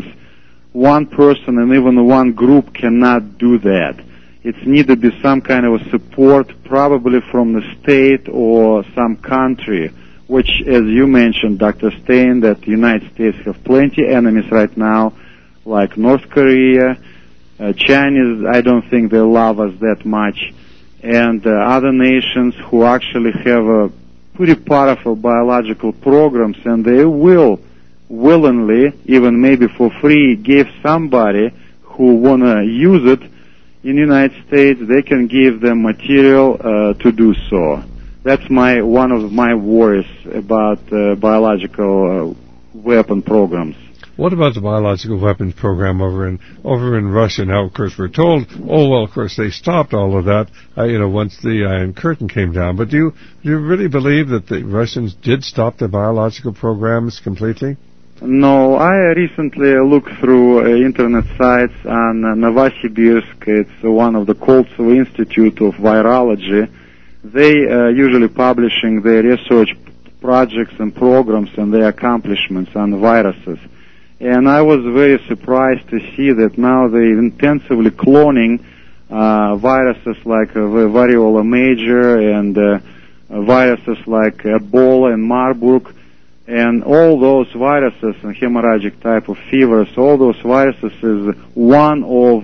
one person and even one group cannot do that. It needs to be some kind of a support, probably from the state or some country, which, as you mentioned, Doctor Stein, that the United States have plenty enemies right now, like North Korea, uh, Chinese, I don't think they love us that much, and uh, other nations who actually have a pretty powerful biological programs, and they will willingly, even maybe for free, give somebody who want to use it in the United States, they can give them material uh, to do so. That's my one of my worries about uh, biological uh, weapon programs. What about the biological weapons program over in over in Russia? Now, of course, we're told, oh, well, of course, they stopped all of that, uh, you know, once the Iron Curtain came down. But do you, do you really believe that the Russians did stop their biological programs completely? No, I recently looked through uh, internet sites on uh, Novosibirsk. It's uh, one of the Koltsov Institute of Virology. They uh, usually publishing their research projects and programs and their accomplishments on viruses. And I was very surprised to see that now they're intensively cloning uh, viruses like uh, variola major and uh, viruses like Ebola and Marburg. And all those viruses and hemorrhagic type of fevers, all those viruses is one of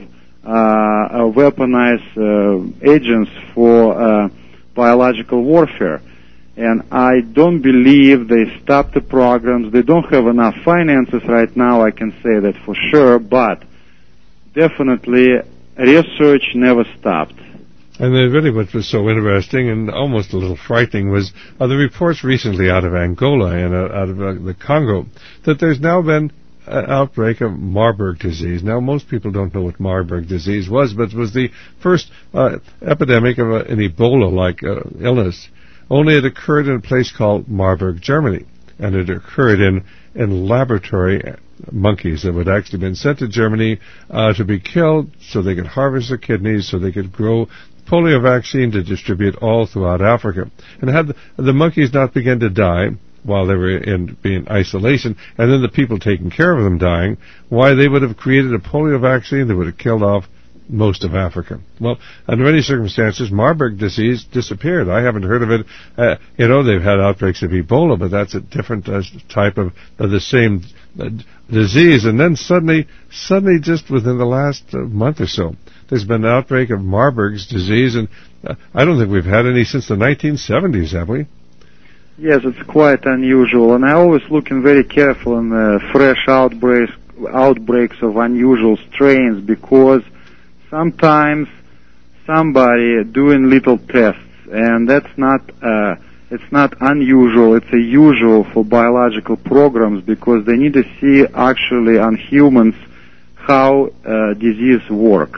uh, weaponized uh, agents for uh, biological warfare. And I don't believe they stopped the programs. They don't have enough finances right now, I can say that for sure, but definitely research never stopped. And then really what was so interesting and almost a little frightening was uh, the reports recently out of Angola and uh, out of uh, the Congo that there's now been an outbreak of Marburg disease. Now, most people don't know what Marburg disease was, but it was the first uh, epidemic of a, an Ebola-like uh, illness. Only it occurred in a place called Marburg, Germany, and it occurred in, in laboratory monkeys that had actually been sent to Germany uh, to be killed so they could harvest their kidneys, so they could grow polio vaccine to distribute all throughout Africa. And had the, the monkeys not begun to die while they were in being isolation, and then the people taking care of them dying, why they would have created a polio vaccine that would have killed off most of Africa. Well, under any circumstances, Marburg disease disappeared. I haven't heard of it. Uh, you know, they've had outbreaks of Ebola, but that's a different uh, type of uh, the same uh, disease. And then suddenly, suddenly, just within the last uh, month or so, there's been an outbreak of Marburg's disease, and uh, I don't think we've had any since the nineteen seventies, have we? Yes, it's quite unusual, and I always looking very careful in uh, fresh outbreaks, outbreaks of unusual strains, because sometimes somebody doing little tests, and that's not uh, it's not unusual. It's a usual for biological programs, because they need to see actually on humans how uh, disease work,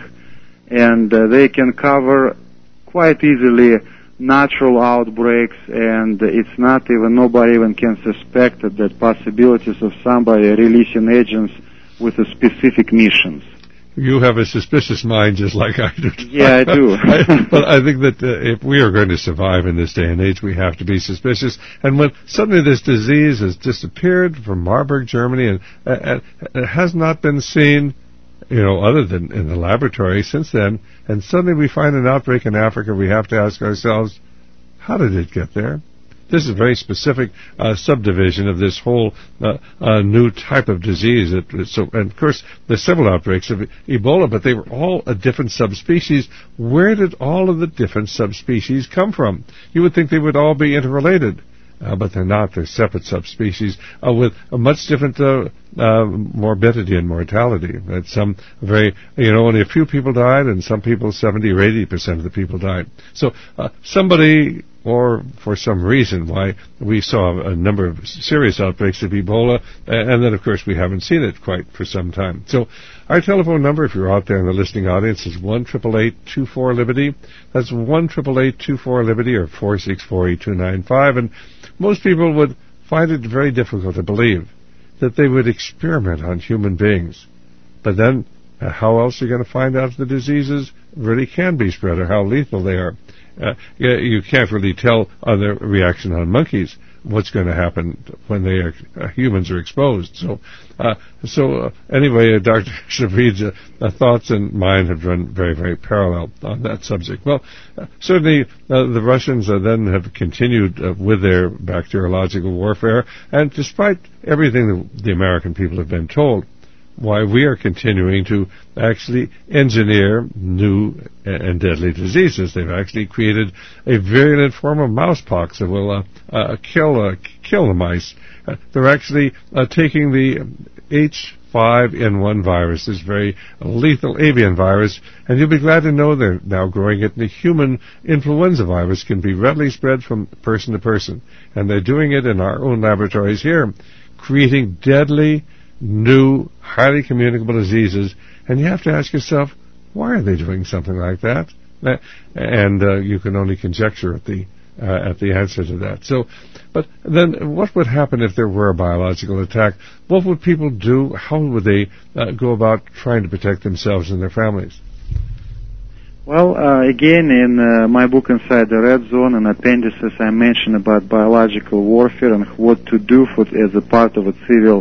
and uh, they can cover quite easily natural outbreaks, and it's not even, nobody even can suspect that, that possibilities of somebody releasing agents with a specific missions. You have a suspicious mind just like I do. Yeah, I do. I, but I think that uh, if we are going to survive in this day and age, we have to be suspicious. And when suddenly this disease has disappeared from Marburg, Germany, and uh, it has not been seen, you know, other than in the laboratory since then, and suddenly we find an outbreak in Africa, we have to ask ourselves, how did it get there? This is a very specific uh, subdivision of this whole uh, uh, new type of disease. That, so, and of course, there's several outbreaks of Ebola, but they were all a different subspecies. Where did all of the different subspecies come from? You would think they would all be interrelated. Uh, but they're not. They're separate subspecies uh, with a much different uh, uh, morbidity and mortality. That some very, you know, only a few people died, and some people, seventy or eighty percent of the people died. So uh, somebody, or for some reason, why we saw a number of serious outbreaks of Ebola, and then, of course, we haven't seen it quite for some time. So our telephone number, if you're out there in the listening audience, is one eight eight eight, two four, Liberty. That's one eight eight eight, two four, Liberty, or four six four, eight two nine five. And most people would find it very difficult to believe that they would experiment on human beings. But then, uh, how else are you going to find out if the diseases really can be spread or how lethal they are? Uh, you can't really tell on the reaction on monkeys what's going to happen when they are, uh, humans are exposed. So, uh, so uh, anyway, uh, Doctor Shavid's uh, uh, thoughts and mine have run very, very parallel on that subject. Well, uh, certainly uh, the Russians uh, then have continued uh, with their bacteriological warfare, and despite everything that the American people have been told, why we are continuing to actually engineer new and deadly diseases. They've actually created a virulent form of mousepox that will uh, uh, kill uh, kill the mice. Uh, they're actually uh, taking the H five N one virus, this very lethal avian virus, and you'll be glad to know they're now growing it in a human influenza virus, can be readily spread from person to person. And they're doing it in our own laboratories here, creating deadly new, highly communicable diseases, and you have to ask yourself, why are they doing something like that? And uh, you can only conjecture at the uh, at the answer to that. So, but then, what would happen if there were a biological attack? What would people do? How would they uh, go about trying to protect themselves and their families? Well, uh, again, in uh, my book Inside the Red Zone and appendices, I mentioned about biological warfare and what to do for, as a part of a civil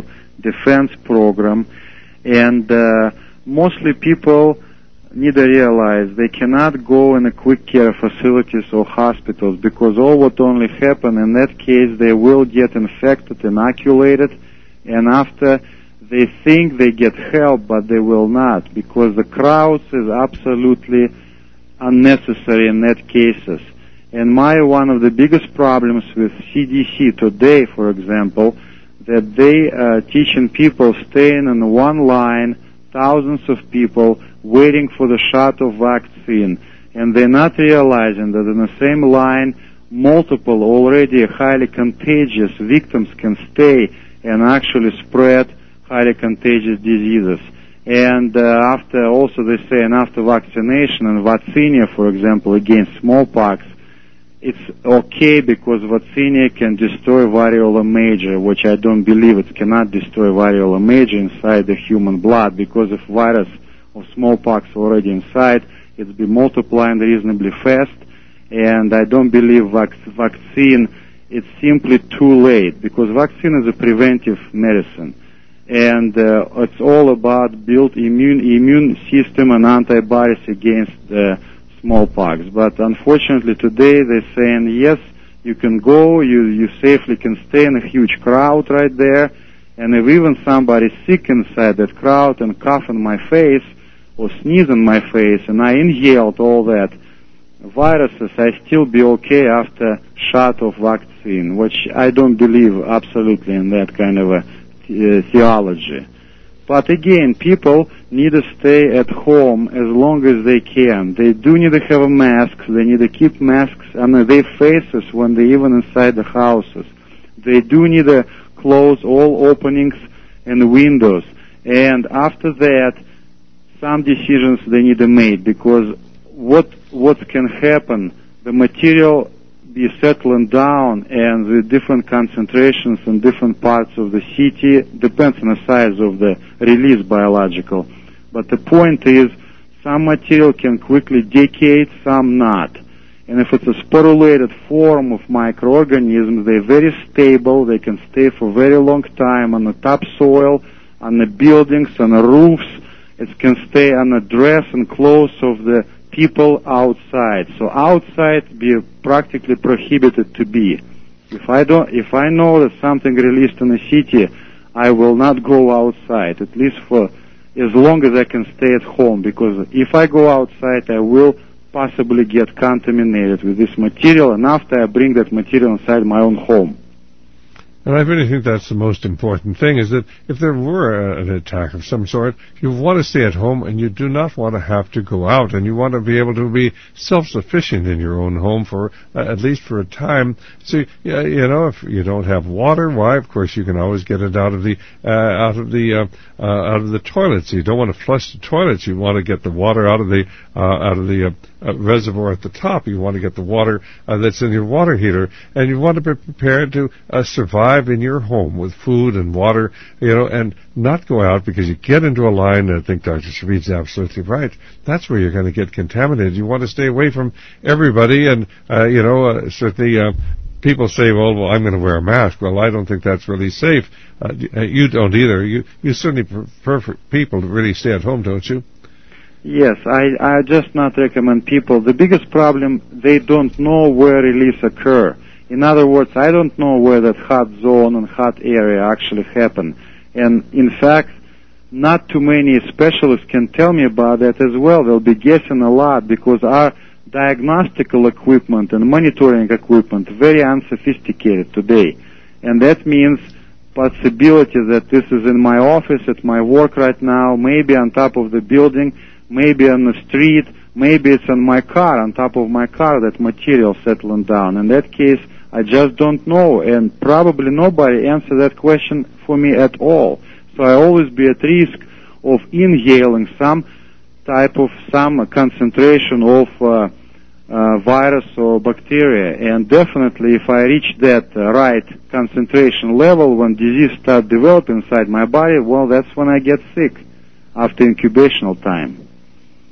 defense program, and uh, mostly people need to realize they cannot go in a quick care facilities or hospitals, because all what only happen in that case, they will get infected, inoculated, and after they think they get help, but they will not, because the crowds is absolutely unnecessary in that cases. And my one of the biggest problems with C D C today, for example, that they uh, teaching people staying in one line, thousands of people waiting for the shot of vaccine, and they're not realizing that in the same line, multiple already highly contagious victims can stay and actually spread highly contagious diseases. And uh, after, also they say, and after vaccination and vaccinia, for example, against smallpox, it's okay because vaccinia can destroy variola major, which I don't believe it cannot destroy variola major inside the human blood, because if virus of smallpox already inside, it's be multiplying reasonably fast, and I don't believe vac- vaccine, it's simply too late, because vaccine is a preventive medicine, and uh, it's all about build immune immune system and antibodies against uh, smallpox. But unfortunately today they're saying, yes, you can go, you, you safely can stay in a huge crowd right there, and if even somebody's sick inside that crowd and cough in my face or sneeze in my face and I inhaled all that viruses, I still be okay after shot of vaccine, which I don't believe absolutely in that kind of a uh, theology. But again, people need to stay at home as long as they can. They do need to have masks. They need to keep masks on their faces when they're even inside the houses. They do need to close all openings and windows. And after that, some decisions they need to make, because what what can happen, the material be settling down and the different concentrations in different parts of the city depends on the size of the release biological. But the point is, some material can quickly decay, some not. And if it's a sporulated form of microorganisms, they're very stable, they can stay for a very long time on the topsoil, on the buildings, on the roofs. It can stay on the dress and clothes of the people outside. So outside be practically prohibited to be. If I don't, if I know that something released in the city, I will not go outside, at least for as long as I can stay at home, because if I go outside, I will possibly get contaminated with this material, and after I bring that material inside my own home. And I really think that's the most important thing, is that if there were a, an attack of some sort, you want to stay at home and you do not want to have to go out, and you want to be able to be self-sufficient in your own home for uh, at least for a time. So, uh, you know, if you don't have water, why, of course, you can always get it out of the uh, out of the uh, uh, out of the toilets. You don't want to flush the toilets. You want to get the water out of the uh, out of the uh, uh, reservoir at the top. You want to get the water uh, that's in your water heater, and you want to be prepared to uh, survive in your home with food and water, you know, and not go out, because you get into a line, and I think Doctor Shavid's absolutely right. That's where you're going to get contaminated. You want to stay away from everybody, and, uh, you know, uh, certainly uh, people say, well, well, I'm going to wear a mask. Well, I don't think that's really safe. Uh, you don't either. You, you certainly prefer for people to really stay at home, don't you? Yes, I, I just not recommend people. The biggest problem, they don't know where release occur. In other words, I don't know where that hot zone and hot area actually happen. And in fact, not too many specialists can tell me about that as well. They'll be guessing a lot, because our diagnostical equipment and monitoring equipment very unsophisticated today. And that means possibility that this is in my office, at my work right now, maybe on top of the building, maybe on the street, maybe it's on my car, on top of my car, that material settling down. In that case, I just don't know, and probably nobody answer that question for me at all. So I always be at risk of inhaling some type of, some concentration of uh, uh, virus or bacteria. And definitely if I reach that uh, right concentration level, when disease starts developing inside my body, well, that's when I get sick, after incubational time.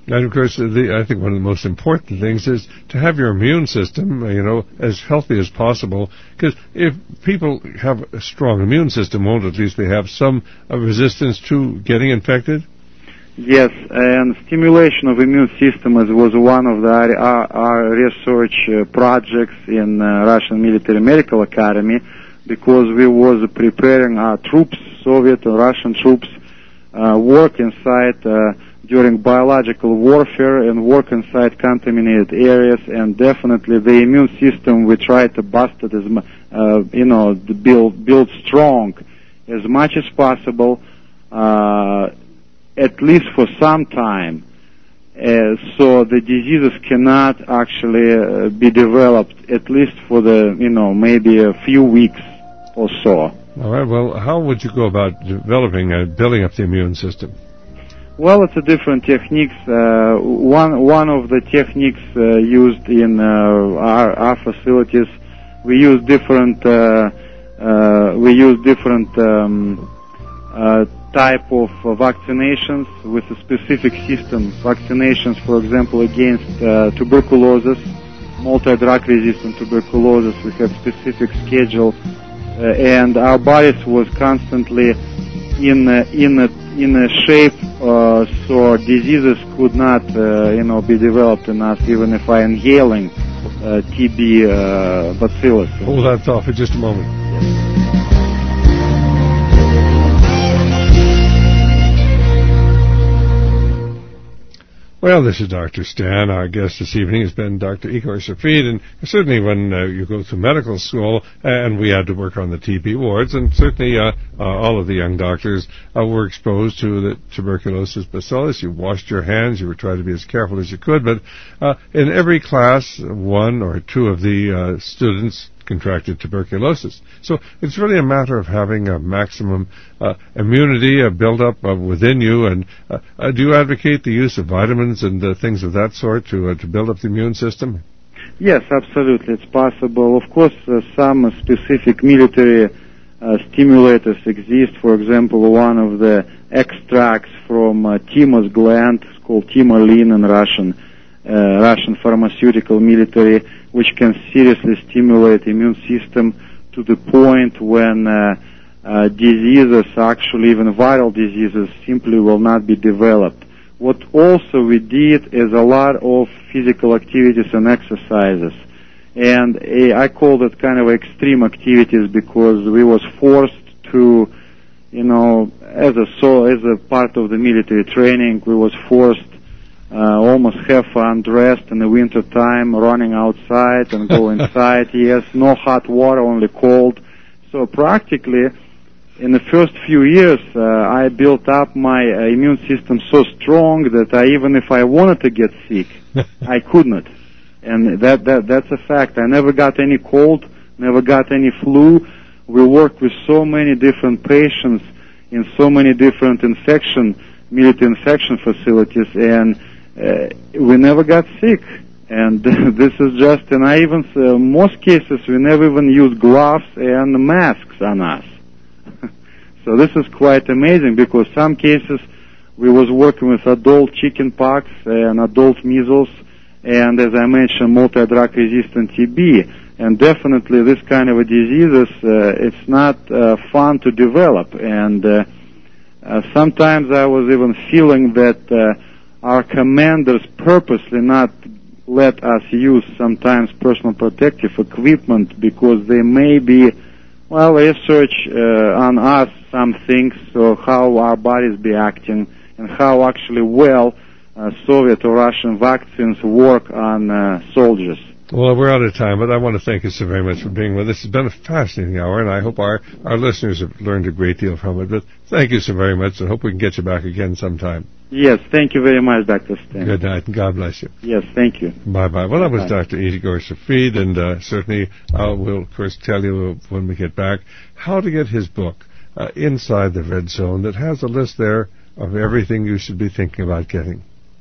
And, of course, the, I think one of the most important things is to have your immune system, you know, as healthy as possible. Because if people have a strong immune system, won't at least they have some uh, resistance to getting infected? Yes, and stimulation of immune system is, was one of the our, our research uh, projects in uh, Russian Military Medical Academy, because we was preparing our troops, Soviet and Russian troops, uh, work inside uh, during biological warfare and work inside contaminated areas, and definitely the immune system we try to bust it as uh, you know build build strong as much as possible. Uh, at least for some time, uh, so the diseases cannot actually uh, be developed, at least for the, you know, maybe a few weeks or so. All right, well, how would you go about developing, uh, building up the immune system? Well, it's a different techniques. Uh, one one of the techniques uh, used in uh, our, our facilities, we use different, uh, uh, we use different um, uh, type of uh, vaccinations with a specific system. Vaccinations, for example, against uh, tuberculosis, multi-drug resistant tuberculosis, we have specific schedule, uh, and our bodies was constantly in uh, in a in a shape uh, so diseases could not uh, you know be developed in us, even if I inhaling uh, T B uh, bacillus. Hold that thought for just a moment. Well, this is Doctor Stan. Our guest this evening has been Doctor Igor Shafid, and certainly when uh, you go through medical school, and we had to work on the T B wards, and certainly uh, uh, all of the young doctors uh, were exposed to the tuberculosis bacillus. You washed your hands. You were trying to be as careful as you could, but uh, in every class, one or two of the uh, students contracted tuberculosis. So it's really a matter of having a maximum uh, immunity uh, built up uh, within you. And uh, uh, do you advocate the use of vitamins and uh, things of that sort to uh, to build up the immune system? Yes, absolutely. It's possible. Of course, uh, some specific military uh, stimulators exist. For example, one of the extracts from uh, thymus gland, it's called thymoline in Russian, uh, Russian pharmaceutical military, which can seriously stimulate immune system to the point when uh, uh, diseases, actually even viral diseases, simply will not be developed. What also we did is a lot of physical activities and exercises. And uh, I call that kind of extreme activities because we was forced to, you know, as a so as a part of the military training, we was forced Uh, almost half undressed in the winter time, running outside and go inside. Yes, no hot water, only cold. So practically, in the first few years, uh, I built up my uh, immune system so strong that I, even if I wanted to get sick, I could not. And that, that that's a fact. I never got any cold, never got any flu. We worked with so many different patients in so many different infection, military infection facilities, and Uh, we never got sick, and this is just, and I even, uh, most cases, we never even use gloves and masks on us. So this is quite amazing, because some cases we was working with adult chicken pox and adult measles, and as I mentioned, multi-drug resistant T B, and definitely this kind of a diseases, uh, it's not uh, fun to develop, and uh, uh, sometimes I was even feeling that uh, our commanders purposely not let us use sometimes personal protective equipment because they may be, well, research uh, on us some things, so how our bodies be acting and how actually well uh, Soviet or Russian vaccines work on uh, soldiers. Well, we're out of time, but I want to thank you so very much for being with us. It's been a fascinating hour, and I hope our, our listeners have learned a great deal from it. But thank you so very much, and hope we can get you back again sometime. Yes, thank you very much, Doctor Stan. Good night, and God bless you. Yes, thank you. Bye-bye. Well, that was Bye. Doctor Igor Shafid, and uh, certainly uh, we'll, of course, tell you when we get back how to get his book, uh, Inside the Red Zone, that has a list there of everything you should be thinking about getting.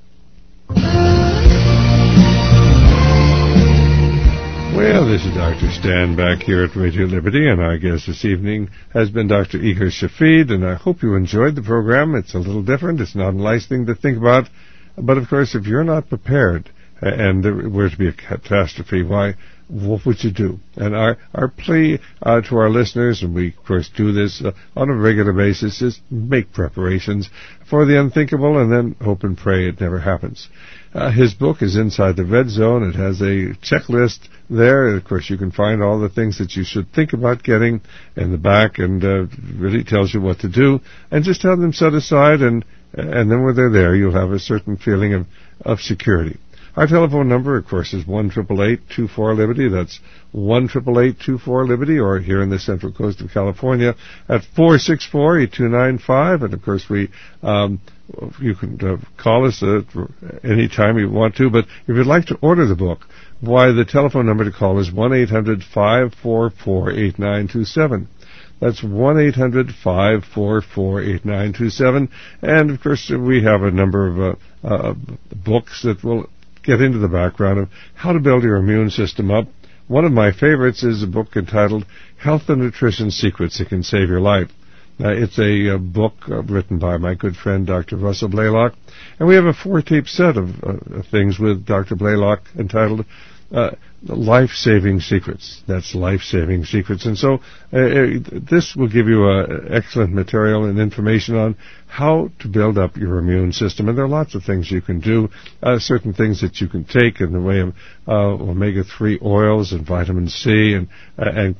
Well, this is Doctor Stan back here at Radio Liberty, and our guest this evening has been Doctor Igor Shafid, and I hope you enjoyed the program. It's a little different. It's not a nice thing to think about, But of course, if you're not prepared and there were to be a catastrophe, why, what would you do? And our, our plea uh, to our listeners, and we of course do this uh, on a regular basis, is make preparations for the unthinkable and then hope and pray it never happens. Uh, his book is Inside the Red Zone. It has a checklist there. And of course, you can find all the things that you should think about getting in the back, and uh, really tells you what to do. And just have them set aside, and and then when they're there, you'll have a certain feeling of, of security. Our telephone number, of course, is one eight eight eight, two four, Liberty. That's one eight eight eight, two four, Liberty, or here in the Central Coast of California at four six four, eight two nine five. And, of course, we um, you can uh, call us at any time you want to. But if you'd like to order the book, why, the telephone number to call is one eight hundred, five four four, eight nine two seven. That's one eight hundred, five four four, eight nine two seven. And, of course, we have a number of uh, uh, books that will get into the background of how to build your immune system up. One of my favorites is a book entitled Health and Nutrition Secrets That Can Save Your Life. Uh, it's a, a book uh, written by my good friend Doctor Russell Blaylock, and we have a four-tape set of uh, things with Doctor Blaylock entitled uh, Life-Saving Secrets. That's Life-Saving Secrets. And so uh, this will give you uh, excellent material and information on how to build up your immune system. And there are lots of things you can do, uh, certain things that you can take in the way of uh, omega three oils and vitamin C and, uh, and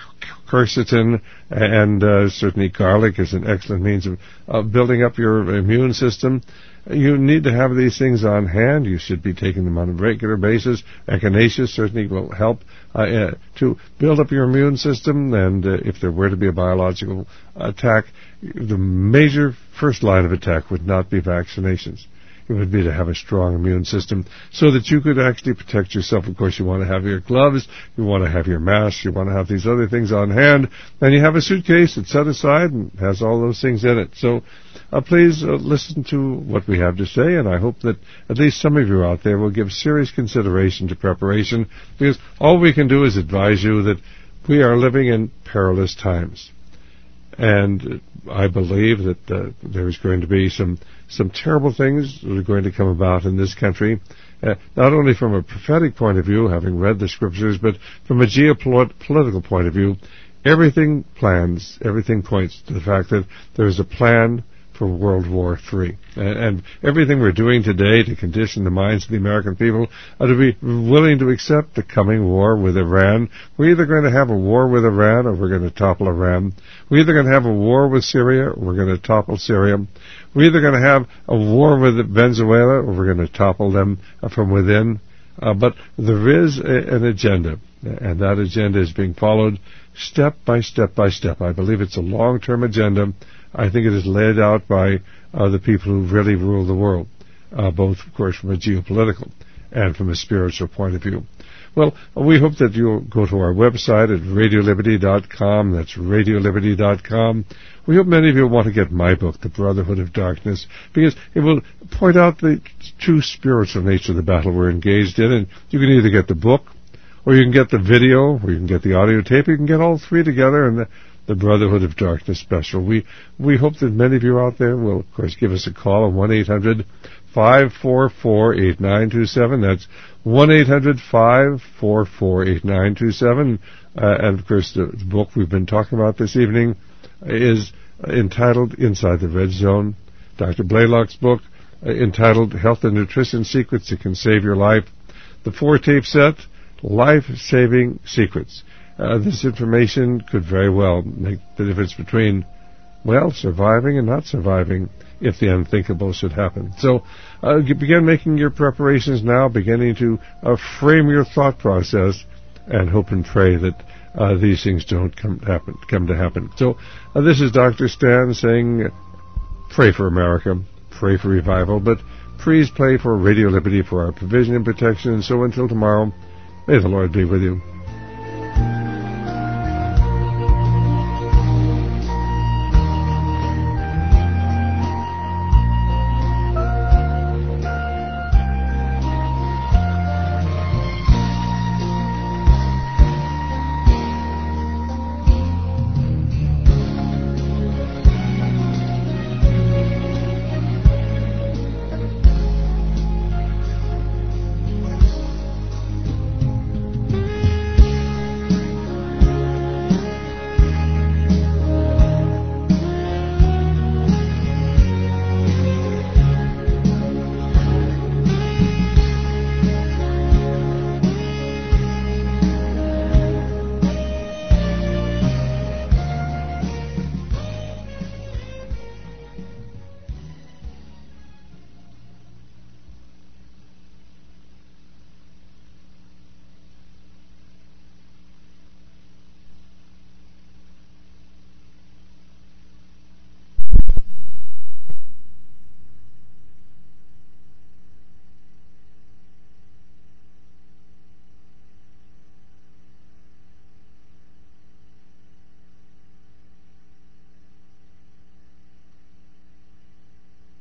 quercetin, and uh, certainly garlic is an excellent means of uh, building up your immune system. You need to have these things on hand. You should be taking them on a regular basis. Echinacea certainly will help uh, uh, to build up your immune system, and uh, if there were to be a biological attack, the major first line of attack would not be vaccinations. It would be to have a strong immune system so that you could actually protect yourself. Of course, you want to have your gloves, you want to have your mask, you want to have these other things on hand, and you have a suitcase that's set aside and has all those things in it. So uh, please uh, listen to what we have to say, and I hope that at least some of you out there will give serious consideration to preparation, because all we can do is advise you that we are living in perilous times. And I believe that uh, there's going to be some some terrible things that are going to come about in this country, uh, not only from a prophetic point of view, having read the scriptures, but from a geopolitical point of view. Everything plans, everything points to the fact that there is a plan for World War Three. And, and everything we're doing today to condition the minds of the American people are to be willing to accept the coming war with Iran. We're either going to have a war with Iran or we're going to topple Iran. We're either going to have a war with Syria or we're going to topple Syria. We're either going to have a war with Venezuela or we're going to topple them from within. Uh, but there is a, an agenda, and that agenda is being followed step by step by step. I believe it's a long-term agenda. I think it is laid out by uh, the people who really rule the world, uh, both, of course, from a geopolitical and from a spiritual point of view. Well, we hope that you'll go to our website at radio liberty dot com. That's radio liberty dot com. We hope many of you want to get my book, The Brotherhood of Darkness, because it will point out the true spiritual nature of the battle we're engaged in. And you can either get the book, or you can get the video, or you can get the audio tape. You can get all three together in the, the Brotherhood of Darkness special. We we hope that many of you out there will, of course, give us a call on one eight hundred, five four four, eight nine two seven. That's one eight hundred, five four four, eight nine two seven. Uh, and, of course, the, the book we've been talking about this evening is entitled Inside the Red Zone. Doctor Blaylock's book uh, entitled Health and Nutrition Secrets That Can Save Your Life. The four-tape set, Life-Saving Secrets. Uh, this information could very well make the difference between, well, surviving and not surviving if the unthinkable should happen. So uh, begin making your preparations now, beginning to uh, frame your thought process, and hope and pray that uh, these things don't come to happen. Come to happen. So uh, this is Doctor Stan saying, pray for America, pray for revival, but please pray for Radio Liberty for our provision and protection. And so until tomorrow, may the Lord be with you.